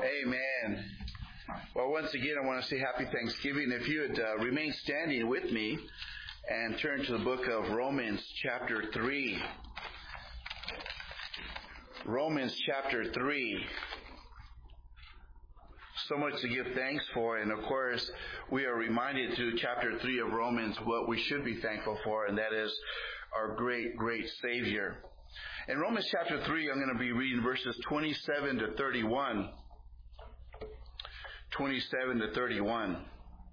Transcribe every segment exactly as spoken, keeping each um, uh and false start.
Amen. Well, once again, I want to say happy Thanksgiving. If you would uh, remain standing with me and turn to the book of Romans chapter three. Romans chapter three. So much to give thanks for, and of course, we are reminded through chapter three of Romans what we should be thankful for, and that is our great, great Savior. In Romans chapter three, I'm going to be reading verses twenty-seven to thirty-one. twenty-seven to thirty-one.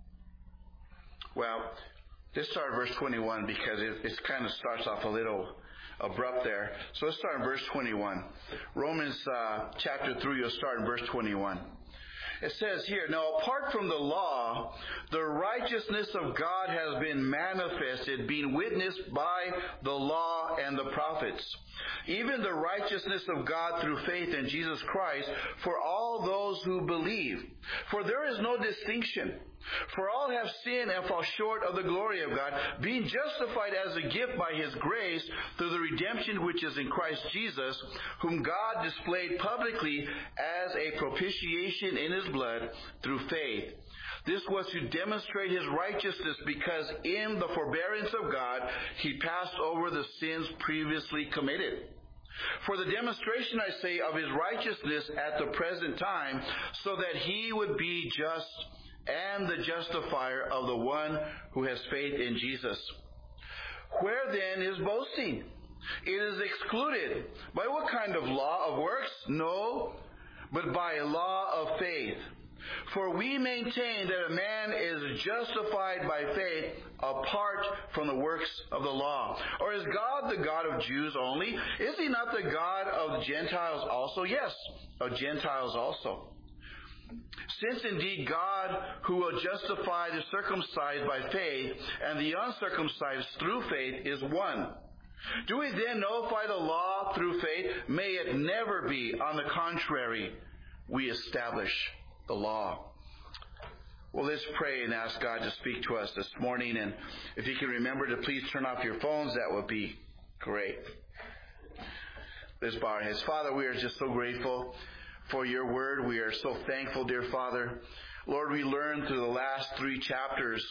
Well, let's start at verse twenty-one because it, it kind of starts off a little abrupt there. So let's start in verse twenty-one. Romans uh, chapter three, you'll start in verse twenty-one. It says here, "Now apart from the law, the righteousness of God has been manifested, being witnessed by the law and the prophets, even the righteousness of God through faith in Jesus Christ for all those who believe. For there is no distinction. For all have sinned and fall short of the glory of God, being justified as a gift by His grace through the redemption which is in Christ Jesus, whom God displayed publicly as a propitiation in His blood through faith. This was to demonstrate His righteousness, because in the forbearance of God He passed over the sins previously committed. For the demonstration, I say, of His righteousness at the present time, so that He would be just and the justifier of the one who has faith in Jesus. Where then is boasting? It is excluded. By what kind of law? Of works? No, but by a law of faith. For we maintain that a man is justified by faith apart from the works of the law. Or is God the God of Jews only? Is He not the God of Gentiles also? Yes, of Gentiles also. Since indeed God, who will justify the circumcised by faith and the uncircumcised through faith, is one. Do we then nullify the law through faith? May it never be. On the contrary, we establish the law." Well, let's pray and ask God to speak to us this morning. And if you can remember to please turn off your phones, that would be great. Let's bow our heads. Father, we are just so grateful for your word. We are so thankful, dear Father. Lord, we learned through the last three chapters,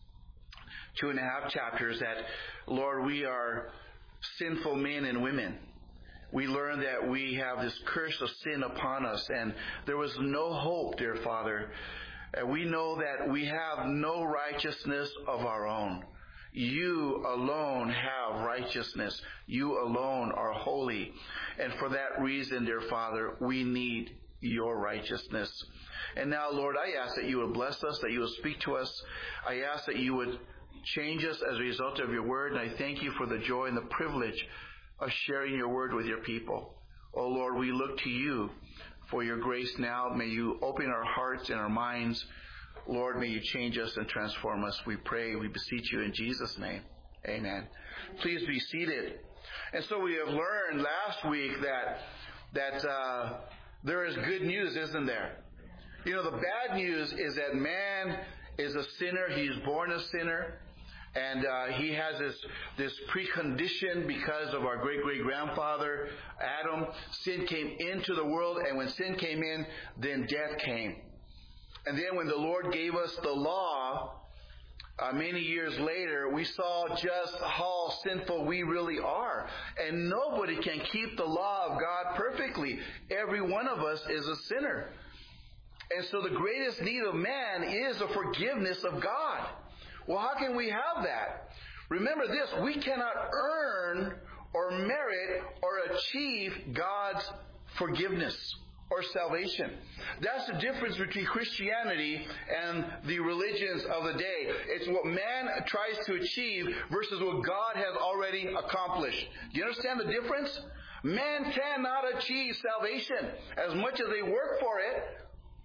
two and a half chapters, that, Lord, we are sinful men and women. We learn that we have this curse of sin upon us, and there was no hope, dear Father. And we know that we have no righteousness of our own. You alone have righteousness. You alone are holy. And for that reason, dear Father, we need your righteousness. And now, Lord, I ask that you would bless us, that you would speak to us. I ask that you would change us as a result of your word. And I thank you for the joy and the privilege of sharing your word with your people. Oh, Lord, we look to you for your grace now. May you open our hearts and our minds. Lord, may you change us and transform us. We pray, we beseech you in Jesus' name. Amen. Please be seated. And so we have learned last week that that uh, there is good news, isn't there? You know, the bad news is that man is a sinner. He is born a sinner. And uh, he has this this precondition because of our great-great-grandfather, Adam. Sin came into the world, and when sin came in, then death came. And then when the Lord gave us the law, uh, many years later, we saw just how sinful we really are. And nobody can keep the law of God perfectly. Every one of us is a sinner. And so the greatest need of man is the forgiveness of God. Well, how can we have that? Remember this, we cannot earn or merit or achieve God's forgiveness or salvation. That's the difference between Christianity and the religions of the day. It's what man tries to achieve versus what God has already accomplished. Do you understand the difference? Man cannot achieve salvation as much as they work for it.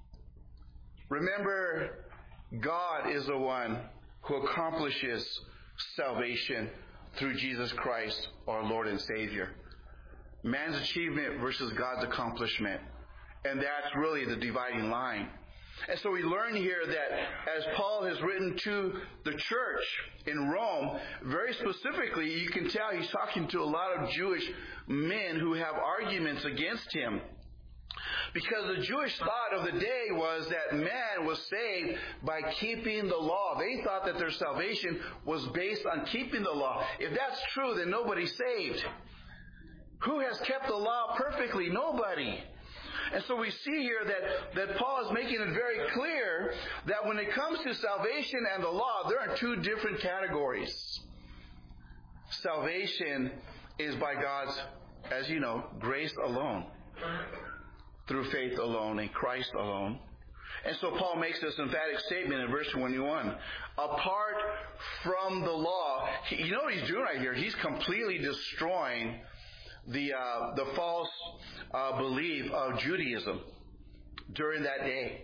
Remember, God is the one who accomplishes salvation through Jesus Christ, our Lord and Savior. Man's achievement versus God's accomplishment. And that's really the dividing line. And so we learn here that as Paul has written to the church in Rome, very specifically, you can tell he's talking to a lot of Jewish men who have arguments against him. Because the Jewish thought of the day was that man was saved by keeping the law. They thought that their salvation was based on keeping the law. If that's true, then nobody's saved. Who has kept the law perfectly? Nobody. And so we see here that, that Paul is making it very clear that when it comes to salvation and the law, there are two different categories. Salvation is by God's, as you know, grace alone, through faith alone, in Christ alone. And so Paul makes this emphatic statement in verse twenty-one. Apart from the law, he, you know what he's doing right here? He's completely destroying the uh, the false uh, belief of Judaism during that day.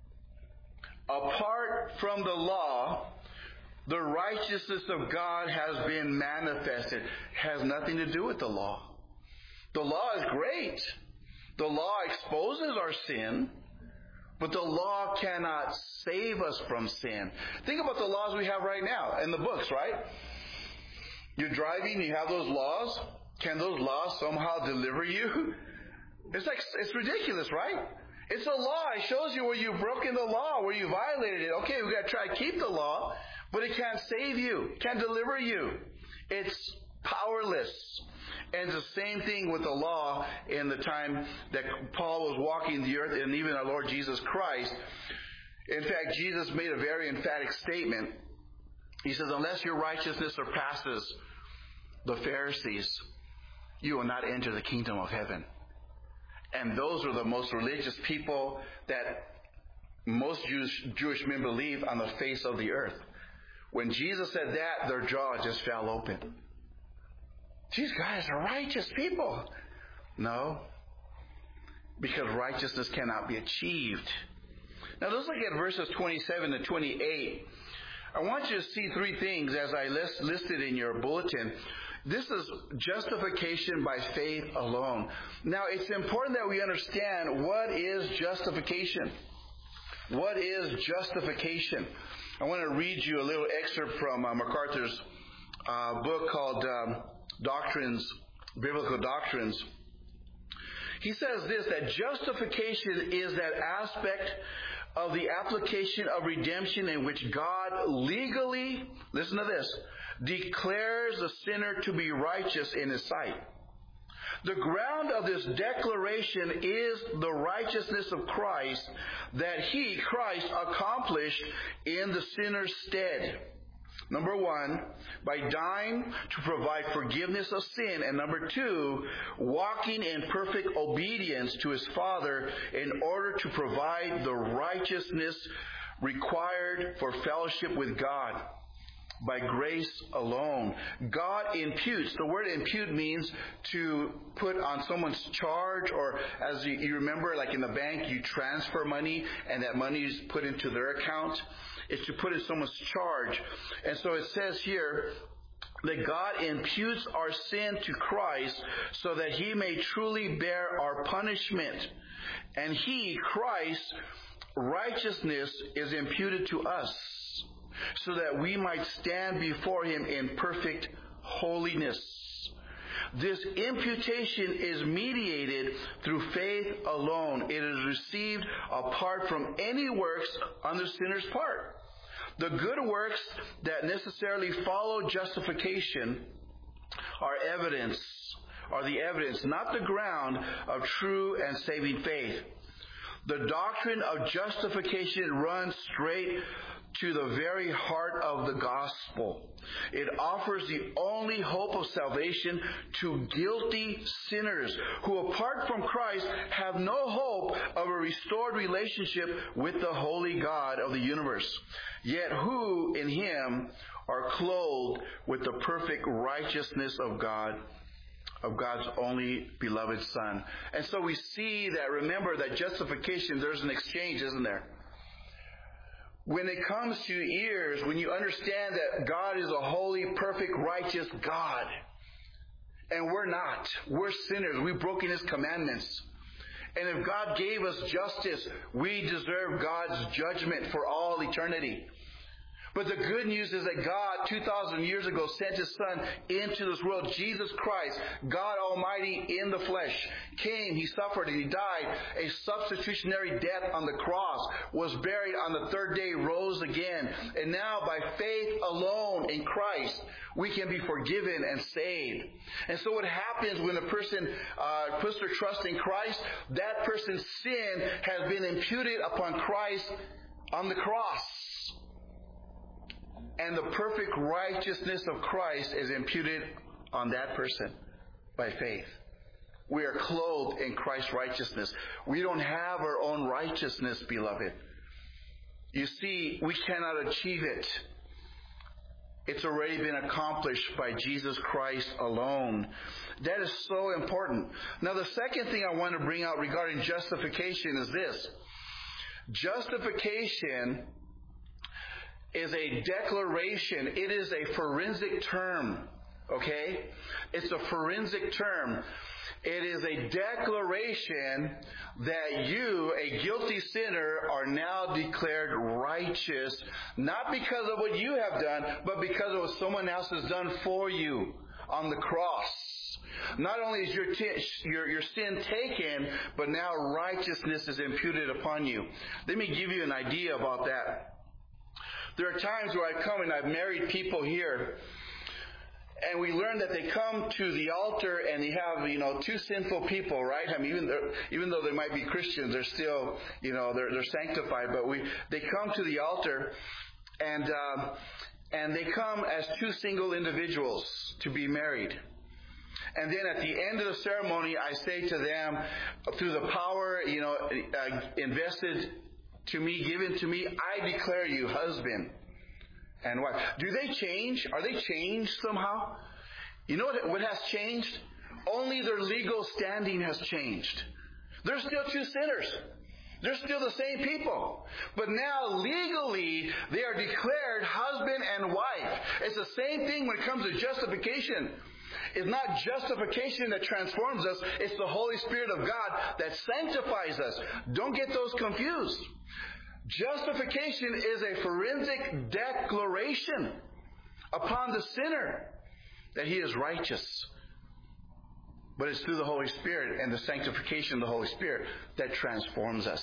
Apart from the law, the righteousness of God has been manifested. Has nothing to do with the law. The law is great. The law exposes our sin, but the law cannot save us from sin. Think about the laws we have right now in the books, right? You're driving, you have those laws. Can those laws somehow deliver you? It's like, it's ridiculous, right? It's a law. It shows you where you've broken the law, where you violated it. Okay, we've got to try to keep the law, but it can't save you, can't deliver you. It's powerless. And it's the same thing with the law in the time that Paul was walking the earth, and even our Lord Jesus Christ. In fact, Jesus made a very emphatic statement. He says, unless your righteousness surpasses the Pharisees, you will not enter the kingdom of heaven. And those are the most religious people that most Jewish, Jewish men believe on the face of the earth. When Jesus said that, their jaw just fell open. These guys are righteous people. No, because righteousness cannot be achieved. Now let's look at verses twenty-seven to twenty-eight. I want you to see three things as I list, listed in your bulletin. This is justification by faith alone. Now it's important that we understand what is justification. What is justification? I want to read you a little excerpt from uh, MacArthur's uh, book called um, Doctrines, Biblical Doctrines. He says this, that justification is that aspect of the application of redemption in which God legally, listen to this, declares the sinner to be righteous in His sight. The ground of this declaration is the righteousness of Christ that He, Christ, accomplished in the sinner's stead. Number one, by dying to provide forgiveness of sin. And number two, walking in perfect obedience to His Father in order to provide the righteousness required for fellowship with God. By grace alone. God imputes. The word impute means to put on someone's charge, or as you, you remember, like in the bank, you transfer money and that money is put into their account. It's to put in someone's charge. And so it says here that God imputes our sin to Christ so that He may truly bear our punishment. And He, Christ, righteousness is imputed to us, so that we might stand before Him in perfect holiness. This imputation is mediated through faith alone. It is received apart from any works on the sinner's part. The good works that necessarily follow justification are evidence, are the evidence, not the ground of true and saving faith. The doctrine of justification runs straight to the very heart of the gospel. It offers the only hope of salvation to guilty sinners who, apart from Christ, have no hope of a restored relationship with the holy God of the universe, yet who in Him are clothed with the perfect righteousness of God, of God's only beloved Son. And so we see that, remember that justification, there's an exchange, isn't there? When it comes to ears, when you understand that God is a holy, perfect, righteous God, and we're not, we're sinners, we've broken His commandments. And if God gave us justice, we deserve God's judgment for all eternity. But the good news is that God, two thousand years ago, sent His Son into this world. Jesus Christ, God Almighty in the flesh, came, He suffered, and He died a substitutionary death on the cross, was buried on the third day, rose again. And now, by faith alone in Christ, we can be forgiven and saved. And so what happens when a person uh, puts their trust in Christ, that person's sin has been imputed upon Christ on the cross. And the perfect righteousness of Christ is imputed on that person by faith. We are clothed in Christ's righteousness. We don't have our own righteousness, beloved. You see, we cannot achieve it. It's already been accomplished by Jesus Christ alone. That is so important. Now, the second thing I want to bring out regarding justification is this. Justification is a declaration. It is a forensic term. Okay? It's a forensic term. It is a declaration that you, a guilty sinner, are now declared righteous, not because of what you have done, but because of what someone else has done for you on the cross. Not only is your, t- your, your sin taken, but now righteousness is imputed upon you. Let me give you an idea about that. There are times where I come and I've married people here, and we learn that they come to the altar and they have, you know, two sinful people, right? I mean, even even though they might be Christians, they're still, you know, they're they're sanctified. But we they come to the altar, and um, and they come as two single individuals to be married. And then at the end of the ceremony, I say to them, through the power, you know, uh, invested to me, given to me, I declare you husband and wife. Do they change? Are they changed somehow? You know what, what has changed? Only their legal standing has changed. They're still two sinners. They're still the same people. But now legally they are declared husband and wife. It's the same thing when it comes to justification. It's not justification that transforms us. It's the Holy Spirit of God that sanctifies us. Don't get those confused. Justification is a forensic declaration upon the sinner that he is righteous. But it's through the Holy Spirit and the sanctification of the Holy Spirit that transforms us.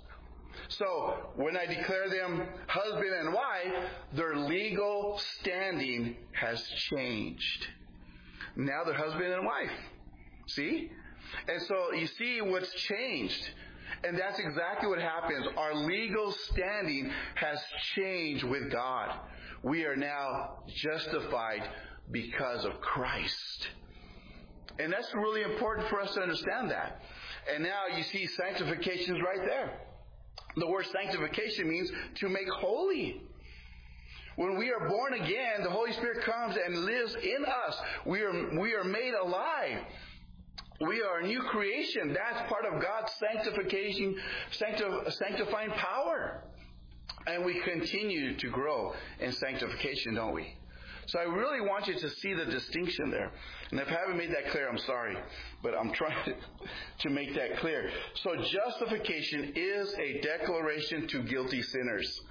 So, when I declare them husband and wife, their legal standing has changed. Now they're husband and wife. See? And so you see what's changed. And that's exactly what happens. Our legal standing has changed with God. We are now justified because of Christ. And that's really important for us to understand that. And now you see sanctification is right there. The word sanctification means to make holy. When we are born again, the Holy Spirit comes and lives in us. We are, we are made alive. We are a new creation. That's part of God's sanctification, sancti- sanctifying power. And we continue to grow in sanctification, don't we? So I really want you to see the distinction there. And if I haven't made that clear, I'm sorry. But I'm trying to, to make that clear. So justification is a declaration to guilty sinners.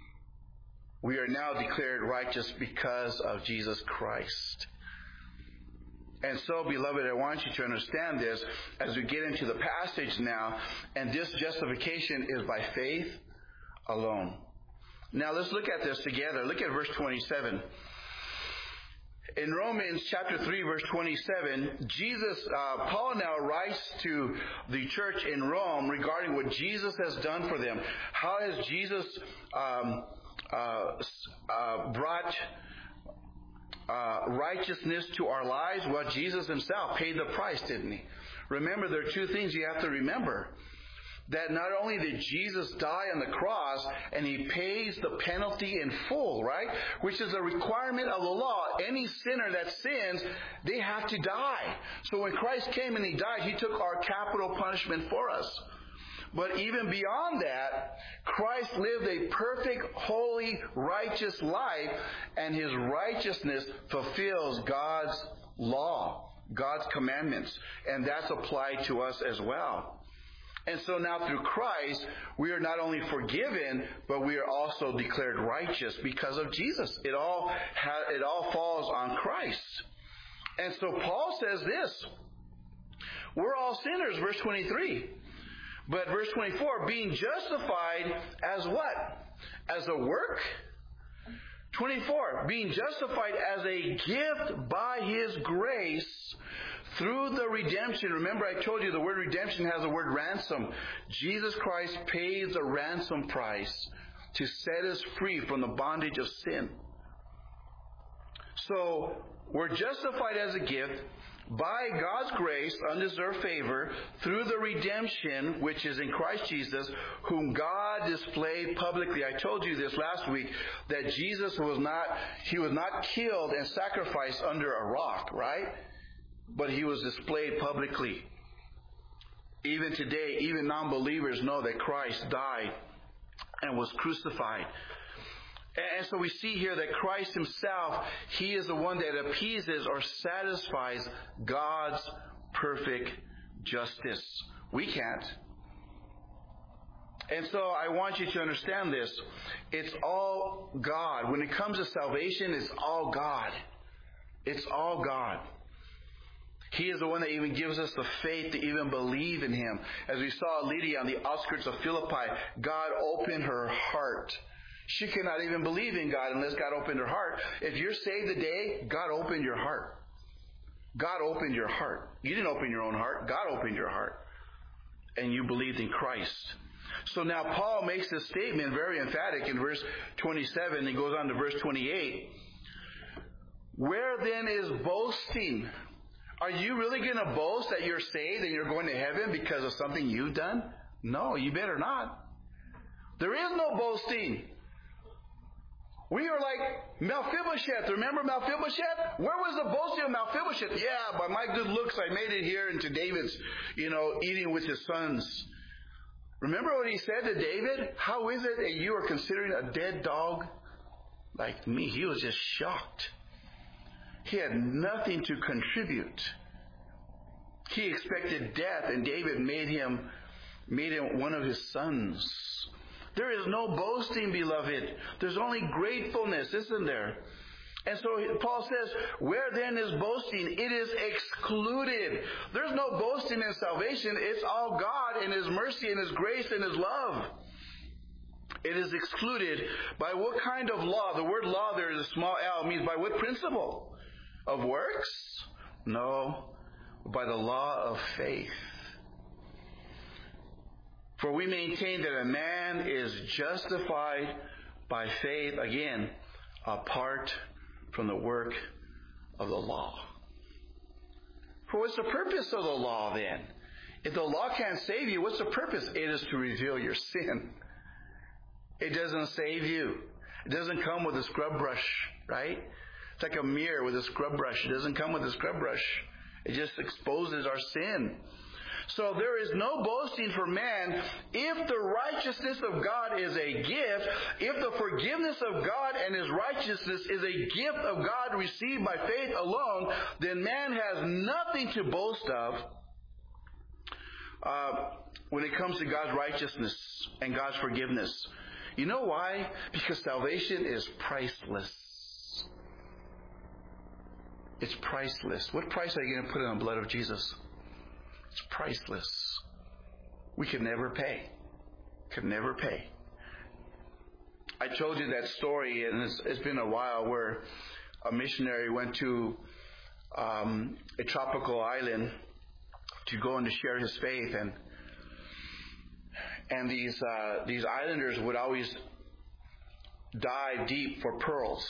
We are now declared righteous because of Jesus Christ. And so, beloved, I want you to understand this as we get into the passage now. And this justification is by faith alone. Now, let's look at this together. Look at verse twenty-seven. In Romans chapter three, verse twenty-seven, Jesus, uh, Paul now writes to the church in Rome regarding what Jesus has done for them. How has Jesus um, uh, uh, brought Uh, righteousness to our lives? Well, Jesus himself paid the price, didn't he? Remember, there are two things you have to remember. That not only did Jesus die on the cross, and he pays the penalty in full, right? Which is a requirement of the law. Any sinner that sins, they have to die. So when Christ came and he died, he took our capital punishment for us. But even beyond that, Christ lived a perfect, holy, righteous life, and his righteousness fulfills God's law, God's commandments, and that's applied to us as well. And so now through Christ, we are not only forgiven, but we are also declared righteous because of Jesus. It all ha- it all falls on Christ. And so Paul says this, we're all sinners, verse twenty-three. But verse twenty-four, being justified as what? As a work? twenty-four, being justified as a gift by His grace through the redemption. Remember, I told you the word redemption has the word ransom. Jesus Christ pays a ransom price to set us free from the bondage of sin. So, we're justified as a gift by God's grace, undeserved favor, through the redemption which is in Christ Jesus, whom God displayed publicly. I told you this last week, that Jesus was not, He was not killed and sacrificed under a rock, right? But He was displayed publicly. Even today, even non-believers know that Christ died and was crucified. And so we see here that Christ Himself, He is the one that appeases or satisfies God's perfect justice. We can't. And so I want you to understand this. It's all God. When it comes to salvation, it's all God. It's all God. He is the one that even gives us the faith to even believe in Him. As we saw Lydia on the outskirts of Philippi, God opened her heart. She cannot even believe in God unless God opened her heart. If you're saved today, God opened your heart. God opened your heart. You didn't open your own heart. God opened your heart. And you believed in Christ. So now Paul makes this statement very emphatic in verse twenty-seven. He goes on to verse twenty-eight. Where then is boasting? Are you really going to boast that you're saved and you're going to heaven because of something you've done? No, you better not. There is no boasting. We are like Mephibosheth. Remember Mephibosheth? Where was the boasting of Mephibosheth? Yeah, by my good looks, I made it here into David's, you know, eating with his sons. Remember what he said to David? How is it that you are considering a dead dog like me? He was just shocked. He had nothing to contribute. He expected death, and David made him, made him one of his sons. There is no boasting, beloved. There's only gratefulness, isn't there? And so Paul says, where then is boasting? It is excluded. There's no boasting in salvation. It's all God and His mercy and His grace and His love. It is excluded by what kind of law? The word law there is a small l. It means by what principle? Of works? No. By the law of faith. For we maintain that a man is justified by faith, again, apart from the work of the law. For what's the purpose of the law then? If the law can't save you, what's the purpose? It is to reveal your sin. It doesn't save you. It doesn't come with a scrub brush, right? It's like a mirror with a scrub brush. It doesn't come with a scrub brush. It just exposes our sin. So there is no boasting for man. If the righteousness of God is a gift, if the forgiveness of God and His righteousness is a gift of God received by faith alone, then man has nothing to boast of uh, when it comes to God's righteousness and God's forgiveness. You know why? Because salvation is priceless. It's priceless. What price are you going to put on the blood of Jesus? It's priceless. We could never pay. Could never pay. I told you that story, and it's, it's been a while, where a missionary went to um, a tropical island to go and to share his faith, and and these uh, these islanders would always dive deep for pearls,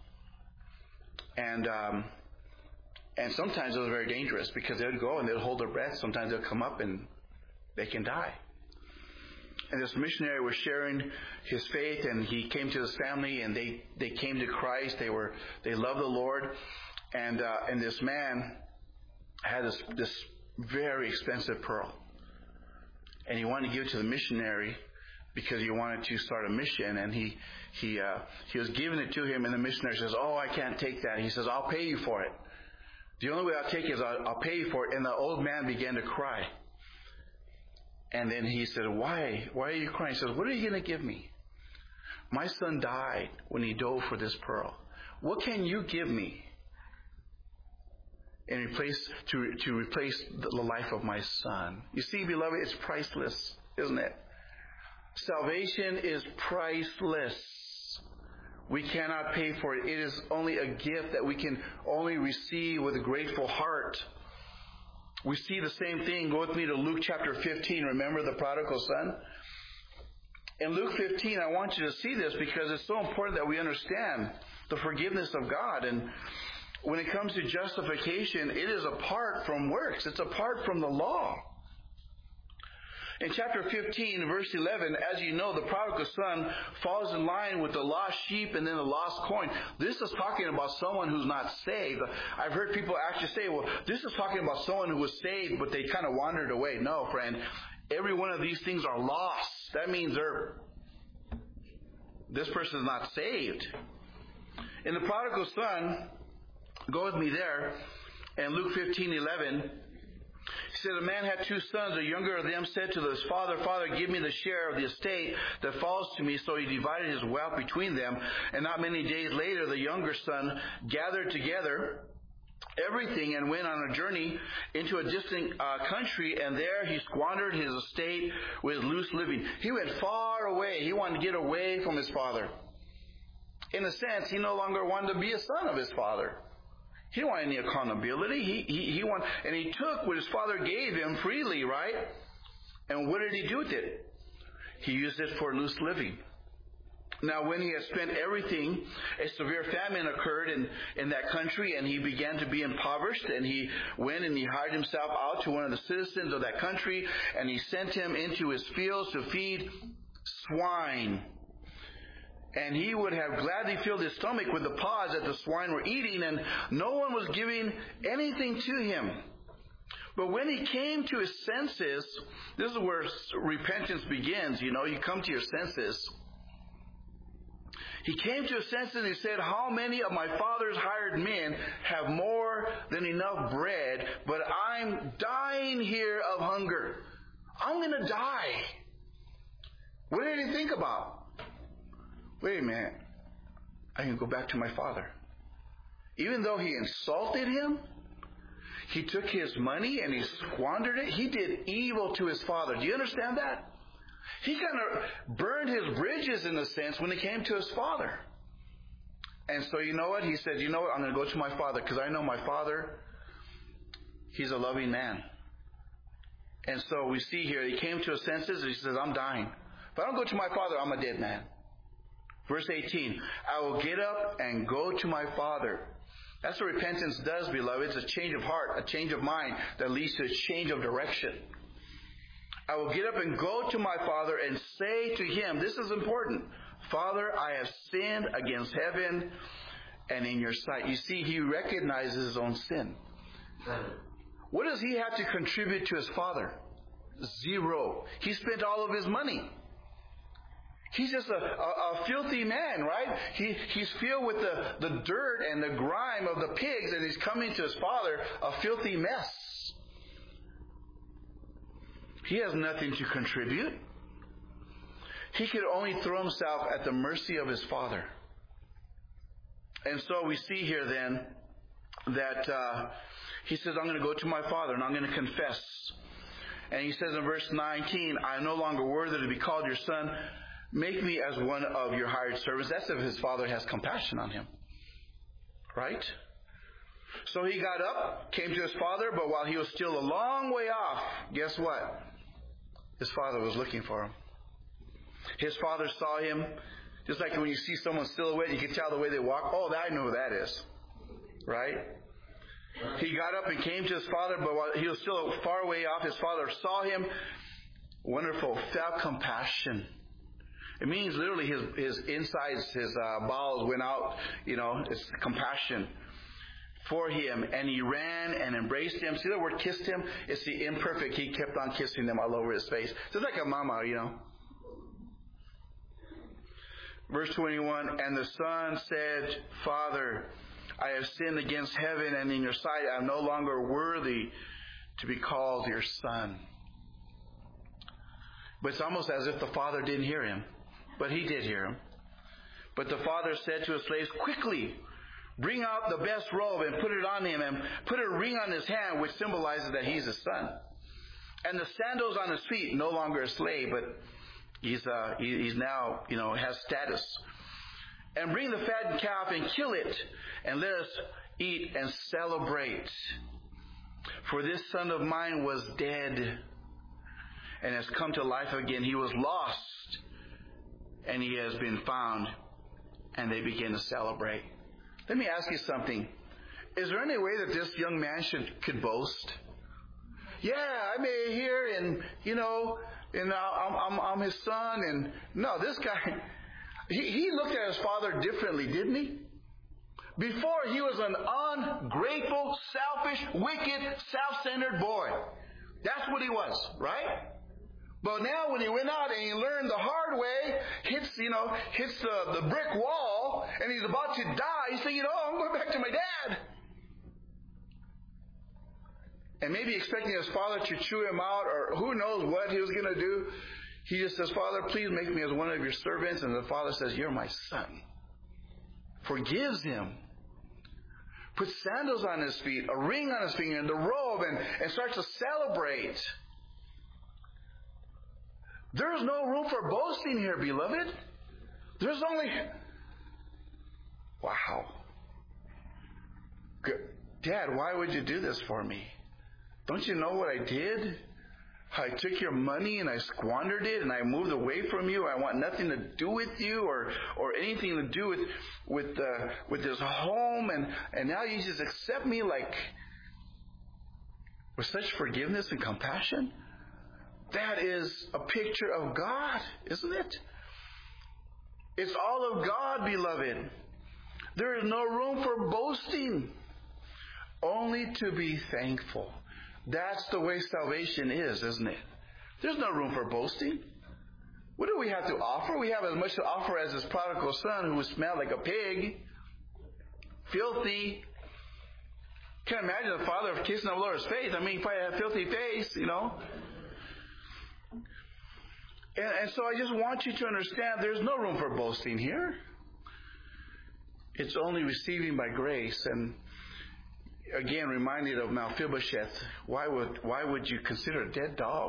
and um, and sometimes it was very dangerous because they would go and they would hold their breath. Sometimes they'll come up and they can die. And this missionary was sharing his faith, and he came to his family, and they, they came to Christ. They were they loved the Lord, and uh, and this man had this this very expensive pearl, and he wanted to give it to the missionary because he wanted to start a mission. And he he uh, he was giving it to him, and the missionary says, "Oh, I can't take that." He says, "I'll pay you for it. The only way I'll take it is I'll, I'll pay you for it." And the old man began to cry. And then he said, why? Why are you crying? He says, what are you going to give me? My son died when he dove for this pearl. What can you give me in replace to to replace the life of my son? You see, beloved, it's priceless, isn't it? Salvation is priceless. We cannot pay for it. It is only a gift that we can only receive with a grateful heart. We see the same thing. Go with me to Luke chapter fifteen. Remember the prodigal son? In Luke fifteen, I want you to see this because it's so important that we understand the forgiveness of God. And when it comes to justification, it is apart from works. It's apart from the law. In chapter fifteen, verse eleven, as you know, the prodigal son falls in line with the lost sheep and then the lost coin. This is talking about someone who's not saved. I've heard people actually say, well, this is talking about someone who was saved, but they kind of wandered away. No, friend. Every one of these things are lost. That means they're, this person is not saved. In the prodigal son, go with me there, in Luke fifteen eleven, he said, a man had two sons. The younger of them said to his father, Father, give me the share of the estate that falls to me. So he divided his wealth between them. And not many days later, the younger son gathered together everything and went on a journey into a distant uh, country, and there he squandered his estate with loose living. He went far away. He wanted to get away from his father. In a sense, he no longer wanted to be a son of his father. He didn't want any accountability. He, he, he wanted, and he took what his father gave him freely, right? And what did he do with it? He used it for loose living. Now, when he had spent everything, a severe famine occurred in, in that country, and he began to be impoverished, and he went and he hired himself out to one of the citizens of that country, and he sent him into his fields to feed swine. And he would have gladly filled his stomach with the pods that the swine were eating, and no one was giving anything to him. But when he came to his senses, this is where repentance begins, you know, you come to your senses. He came to his senses and he said, how many of my father's hired men have more than enough bread, but I'm dying here of hunger. I'm going to die. What did he think about? Wait a minute. I can go back to my father. Even though he insulted him, he took his money and he squandered it. He did evil to his father. Do you understand that? He kind of burned his bridges in a sense when it came to his father. And so you know what? He said, you know what? I'm going to go to my father because I know my father, he's a loving man. And so we see here, he came to his senses and he says, I'm dying. If I don't go to my father, I'm a dead man. Verse eighteen, I will get up and go to my father. That's what repentance does, beloved. It's a change of heart, a change of mind that leads to a change of direction. I will get up and go to my father and say to him, this is important, Father, I have sinned against heaven and in your sight. You see, he recognizes his own sin. What does he have to contribute to his father? Zero. He spent all of his money. He's just a, a, a filthy man, right? He, he's filled with the, the dirt and the grime of the pigs, and he's coming to his father a filthy mess. He has nothing to contribute. He could only throw himself at the mercy of his father. And so we see here then that uh, he says, I'm going to go to my father and I'm going to confess. And he says in verse nineteen, I am no longer worthy to be called your son. Make me as one of your hired servants. That's if his father has compassion on him. Right? So he got up, came to his father, but while he was still a long way off, guess what? His father was looking for him. His father saw him, just like when you see someone's silhouette, you can tell the way they walk. Oh, I know who that is. Right? He got up and came to his father, but while he was still far way off, his father saw him. Wonderful. Felt compassion. It means literally his, his insides, his uh, bowels went out. You know, it's compassion for him, and he ran and embraced him. See the word kissed him? It's the imperfect. He kept on kissing them all over his face. Just like a mama, you know. Verse twenty-one, and the son said, Father, I have sinned against heaven and in your sight. I am no longer worthy to be called your son. But it's almost as if the father didn't hear him. But he did hear him. But the father said to his slaves, quickly, bring out the best robe and put it on him, and put a ring on his hand, which symbolizes that he's his son. And the sandals on his feet, no longer a slave, but he's uh, he, he's now, you know, has status. And bring the fattened calf and kill it, and let us eat and celebrate. For this son of mine was dead and has come to life again. He was lost, and he has been found. And they begin to celebrate. Let me ask you something. Is there any way that this young man should could boast? Yeah, I may hear, and you know, and I'm, I'm, I'm his son, and no, this guy, he, he looked at his father differently, didn't he? Before, he was an ungrateful, selfish, wicked, self-centered boy. That's what he was, right? But now when he went out and he learned the hard way, hits, you know, hits the, the brick wall, and he's about to die, he's thinking, oh, I'm going back to my dad. And maybe expecting his father to chew him out, or who knows what he was going to do. He just says, Father, please make me as one of your servants. And the father says, you're my son. Forgives him. Puts sandals on his feet, a ring on his finger, and the robe, and, and starts to celebrate. There's no room for boasting here, beloved. There's only... Wow. Good. Dad, why would you do this for me? Don't you know what I did? How I took your money and I squandered it and I moved away from you. I want nothing to do with you or or anything to do with with uh, with this home. And, and now you just accept me like with such forgiveness and compassion? That is a picture of God, isn't it? It's all of God, beloved. There is no room for boasting. Only to be thankful. That's the way salvation is, isn't it? There's no room for boasting. What do we have to offer? We have as much to offer as this prodigal son who smelled like a pig. Filthy. Can't imagine the father kissing the Lord's face. I mean, he probably had a filthy face, you know. And, and so I just want you to understand there's no room for boasting here. It's only receiving by grace. And again, reminded of Mephibosheth. Why would why would you consider a dead dog?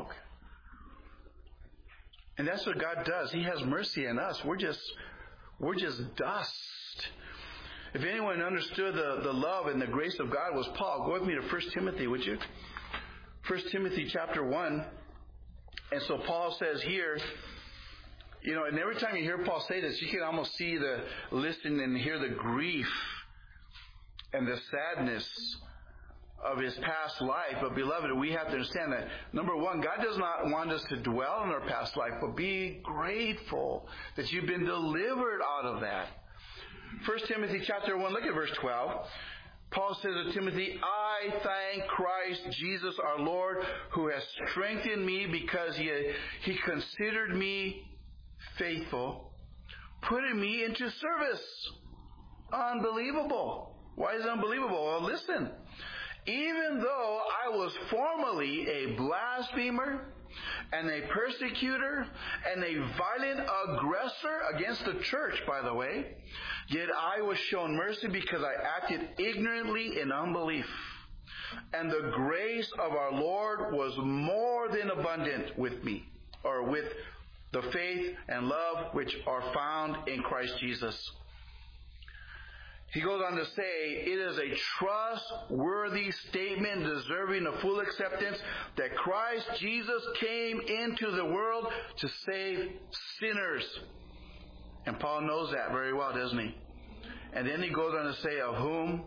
And that's what God does. He has mercy on us. We're just we're just dust. If anyone understood the, the love and the grace of God was Paul. Go with me to First Timothy, would you? First Timothy chapter one. And so Paul says here, you know, and every time you hear Paul say this, you can almost see the, listen and hear the grief and the sadness of his past life. But beloved, we have to understand that, number one, God does not want us to dwell in our past life, but be grateful that you've been delivered out of that. First Timothy chapter one, look at verse twelve. Paul says to Timothy, I thank Christ Jesus our Lord, who has strengthened me because he, he considered me faithful, putting me into service. Unbelievable. Why is it unbelievable? Well, listen. Even though I was formerly a blasphemer and a persecutor and a violent aggressor against the church, by the way, yet I was shown mercy because I acted ignorantly in unbelief. And the grace of our Lord was more than abundant with me, or with the faith and love which are found in Christ Jesus. He goes on to say, it is a trustworthy statement deserving of full acceptance that Christ Jesus came into the world to save sinners. And Paul knows that very well, doesn't he? And then he goes on to say, of whom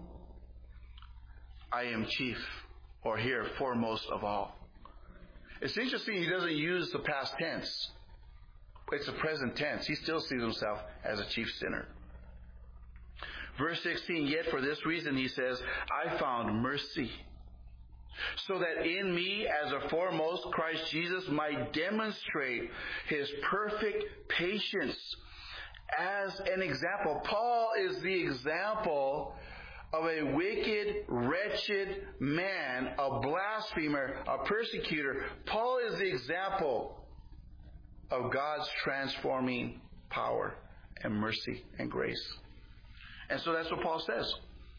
I am chief, or here, foremost of all. It's interesting he doesn't use the past tense. It's a present tense. He still sees himself as a chief sinner. Verse sixteen, yet for this reason, he says, I found mercy, so that in me as a foremost Christ Jesus might demonstrate his perfect patience as an example. Paul is the example of a wicked, wretched man, a blasphemer, a persecutor. Paul is the example of God's transforming power and mercy and grace. And so that's what Paul says.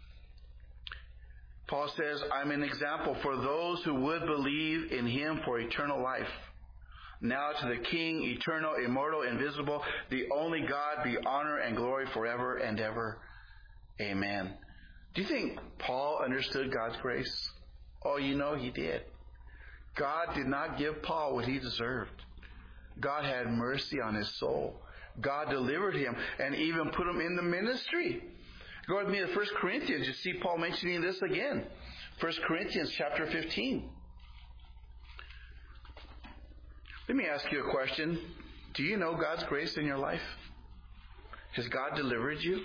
Paul says, I'm an example for those who would believe in him for eternal life. Now to the King, eternal, immortal, invisible, the only God, be honor and glory forever and ever. Amen. Do you think Paul understood God's grace? Oh, you know he did. God did not give Paul what he deserved. God had mercy on his soul. God delivered him and even put him in the ministry. Go with me to First Corinthians. You see Paul mentioning this again. First Corinthians chapter fifteen. Let me ask you a question. Do you know God's grace in your life? Has God delivered you?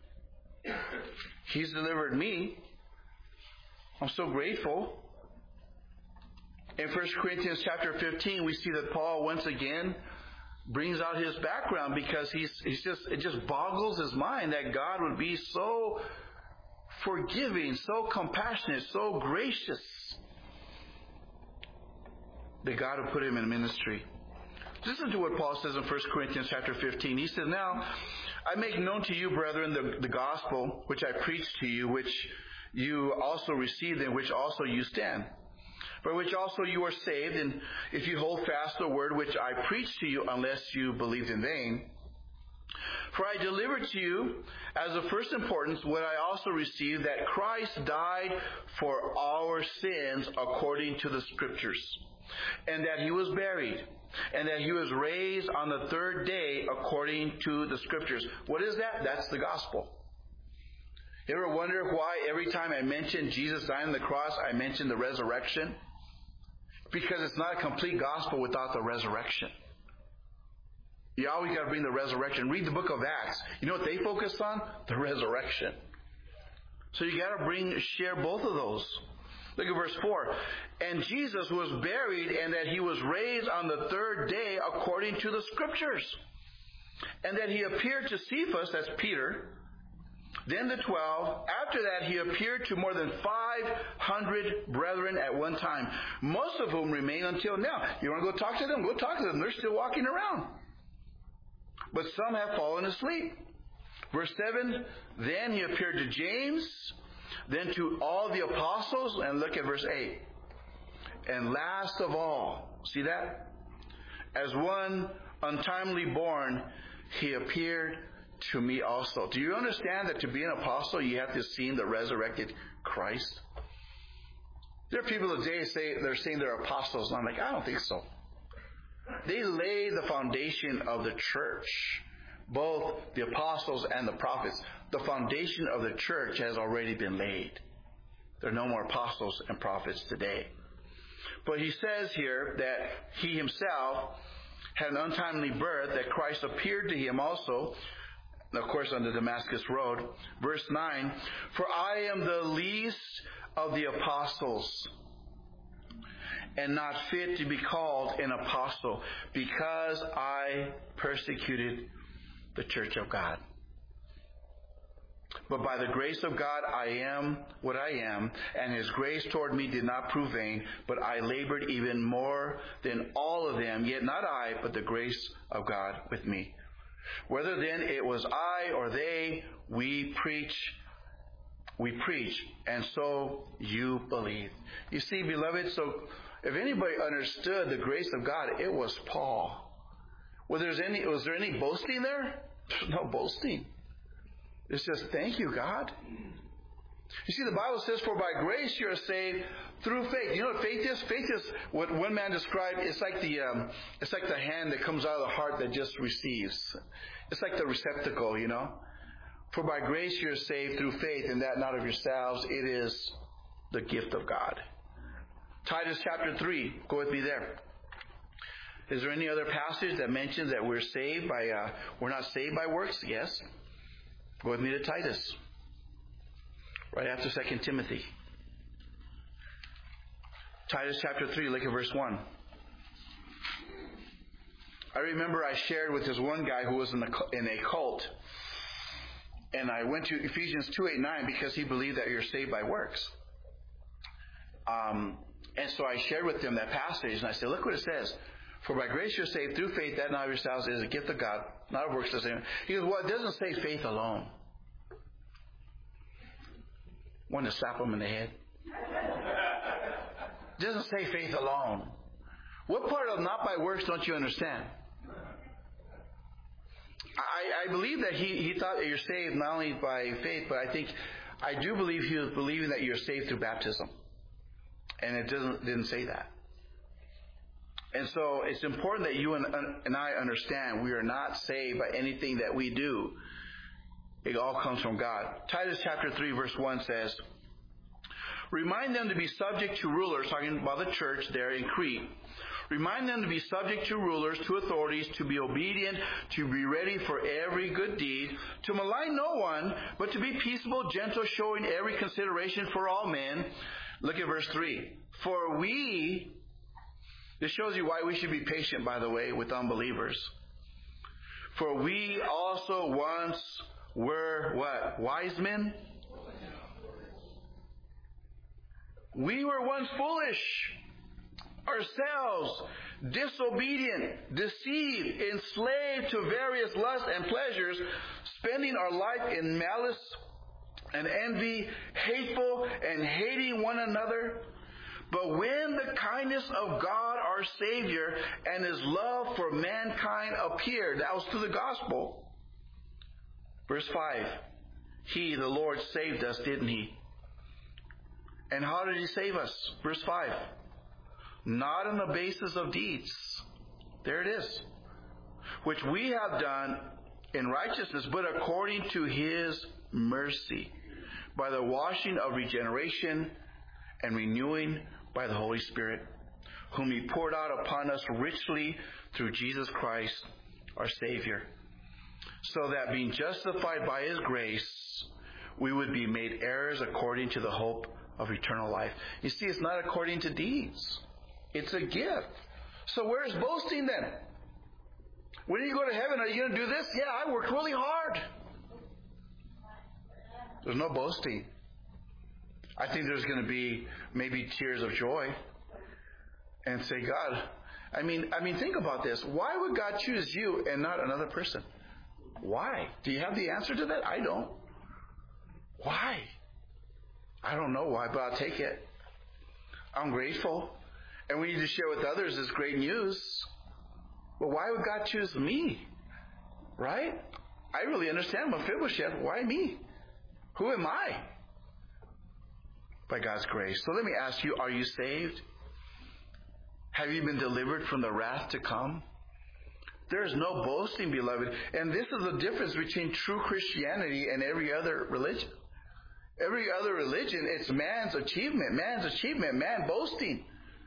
He's delivered me. I'm so grateful. In First Corinthians chapter fifteen, we see that Paul once again brings out his background because he's, he's just, it just boggles his mind that God would be so forgiving, so compassionate, so gracious, that God would put him in ministry. Listen to what Paul says in First Corinthians chapter fifteen. He says, now, I make known to you, brethren, the, the gospel which I preached to you, which you also received, in which also you stand, by which also you are saved, and if you hold fast the word which I preached to you, unless you believed in vain. For I delivered to you as of first importance what I also received, that Christ died for our sins according to the Scriptures, and that he was buried, and that he was raised on the third day according to the Scriptures. What is that? That's the gospel. You ever wonder why every time I mention Jesus dying on the cross, I mention the resurrection? Because it's not a complete gospel without the resurrection. You always got to bring the resurrection. Read the book of Acts. You know what they focused on? The resurrection. So you got to bring, share both of those. Look at verse four. And Jesus was buried, and that he was raised on the third day according to the Scriptures. And that he appeared to Cephas, that's Peter, then the twelve. After that, he appeared to more than five hundred brethren at one time, most of whom remain until now. You want to go talk to them? Go talk to them. They're still walking around. But some have fallen asleep. Verse seven, then he appeared to James, then to all the apostles, and look at verse eight. And last of all, see that? As one untimely born, he appeared to me also. Do you understand that to be an apostle, you have to see the resurrected Christ? There are people today say they're saying they're apostles, and I'm like, I don't think so. They lay the foundation of the church, both the apostles and the prophets. The foundation of the church has already been laid. There are no more apostles and prophets today. But he says here that he himself had an untimely birth, that Christ appeared to him also, of course, on the Damascus Road. Verse nine, for I am the least of the apostles, and not fit to be called an apostle, because I persecuted the church of God. But by the grace of God I am what I am, and his grace toward me did not prove vain, but I labored even more than all of them, yet not I, but the grace of God with me. Whether then it was I or they, we preach, we preach, and so you believe. You see, beloved, so if anybody understood the grace of God, it was Paul. Was there any, was there any boasting there? No boasting. It's just, thank you, God. You see, the Bible says, for by grace you are saved through faith. You know what faith is? Faith is what one man described. It's like the um, it's like the hand that comes out of the heart that just receives. It's like the receptacle, you know. For by grace you are saved through faith, and that not of yourselves. It is the gift of God. Titus chapter three. Go with me there. Is there any other passage that mentions that we're saved by uh, we're not saved by works? Yes. Go with me to Titus. Right after Second Timothy. Titus chapter three, look at verse one. I remember I shared with this one guy who was in, the, in a cult. And I went to Ephesians two, eight, nine because he believed that you're saved by works. Um, and so I shared with him that passage, and I said, look what it says. For by grace you're saved through faith, that not of yourselves is a gift of God, not of works. He goes, well, it doesn't say faith alone. Want to slap him in the head? It doesn't say faith alone. What part of not by works don't you understand? I, I believe that he, he thought that you're saved not only by faith, but I think, I do believe he was believing that you're saved through baptism. And it doesn't, didn't say that. And so it's important that you and, and I understand we are not saved by anything that we do. It all comes from God. Titus chapter three verse one says, remind them to be subject to rulers, talking about the church there in Crete. Remind them to be subject to rulers, to authorities, to be obedient, to be ready for every good deed, to malign no one, but to be peaceable, gentle, showing every consideration for all men. Look at verse three. For we, this shows you why we should be patient, by the way, with unbelievers. For we also once were what? Wise men? We were once foolish, ourselves, disobedient, deceived, enslaved to various lusts and pleasures, spending our life in malice and envy, hateful and hating one another. But when the kindness of God our Savior and His love for mankind appeared, that was through the gospel. Verse five, He, the Lord, saved us, didn't He? And how did He save us? Verse five, not on the basis of deeds. There it is. Which we have done in righteousness, but according to His mercy, by the washing of regeneration and renewing by the Holy Spirit, whom He poured out upon us richly through Jesus Christ, our Savior, so that being justified by His grace, we would be made heirs according to the hope of eternal life. You see, it's not according to deeds. It's a gift. So where's boasting then? When you go to heaven, are you going to do this? Yeah, I worked really hard. There's no boasting. I think there's going to be maybe tears of joy and say, God, I mean, I mean, think about this. Why would God choose you and not another person? Why? Do you have the answer to that? I don't. Why? I don't know why, but I'll take it. I'm grateful. And we need to share with others is great news. But why would God choose me? Right? I really understand Mephibosheth. Why me? Who am I? By God's grace. So let me ask you, are you saved? Have you been delivered from the wrath to come? There is no boasting, beloved. And this is the difference between true Christianity and every other religion. Every other religion, it's man's achievement, man's achievement, man boasting.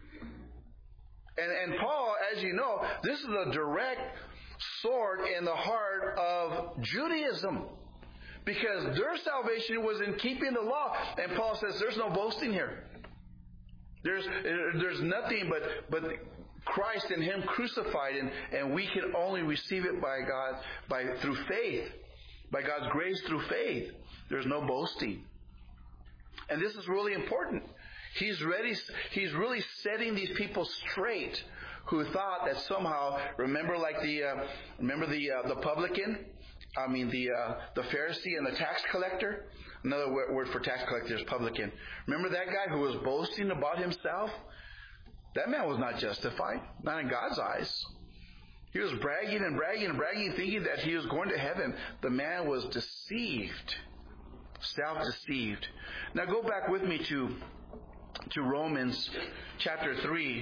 And, and Paul, as you know, this is a direct sword in the heart of Judaism. Because their salvation was in keeping the law. And Paul says there's no boasting here. There's there's nothing but, but Christ and Him crucified. And, and we can only receive it by God, by through faith. By God's grace through faith. There's no boasting. And this is really important. He's ready, he's really setting these people straight who thought that somehow, remember like the, uh, remember the, uh, the publican? I mean the, uh, the Pharisee and the tax collector? Another word for tax collector is publican. Remember that guy who was boasting about himself? That man was not justified, not in God's eyes. He was bragging and bragging and bragging, thinking that he was going to heaven. The man was deceived. Self-deceived. Now go back with me to to Romans chapter three.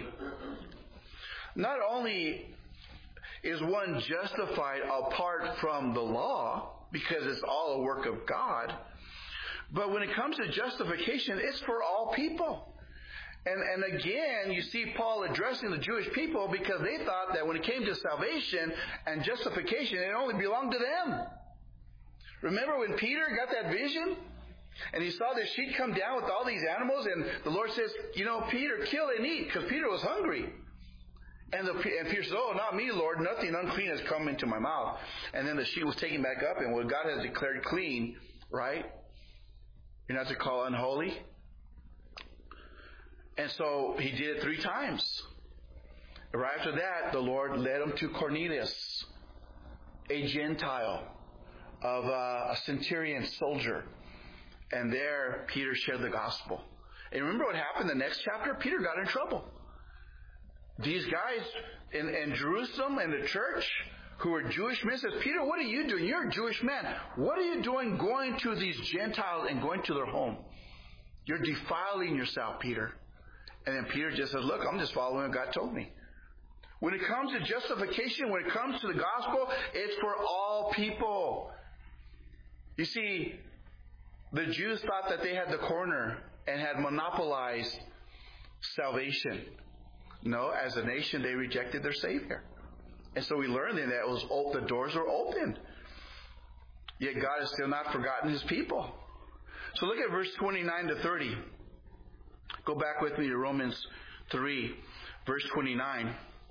Not only is one justified apart from the law, because it's all a work of God, but when it comes to justification, it's for all people. And, and again, you see Paul addressing the Jewish people because they thought that when it came to salvation and justification, it only belonged to them. Remember when Peter got that vision? And he saw this sheet come down with all these animals, and the Lord says, you know, Peter, kill and eat, because Peter was hungry. And, the, and Peter says, oh, not me, Lord, nothing unclean has come into my mouth. And then the sheet was taken back up, and what God has declared clean, right? You're not to call unholy. And so he did it three times. Right after that, the Lord led him to Cornelius, a Gentile, of a, a centurion soldier. And there, Peter shared the gospel. And remember what happened in the next chapter? Peter got in trouble. These guys in, in Jerusalem and the church who were Jewish men says, Peter, what are you doing? You're a Jewish man. What are you doing going to these Gentiles and going to their home? You're defiling yourself, Peter. And then Peter just says, look, I'm just following what God told me. When it comes to justification, when it comes to the gospel, it's for all people. You see, the Jews thought that they had the corner and had monopolized salvation. No, as a nation, they rejected their Savior. And so we learned that it was the doors were opened. Yet God has still not forgotten His people. So look at verse twenty-nine to thirty. Go back with me to Romans three, verse twenty-nine.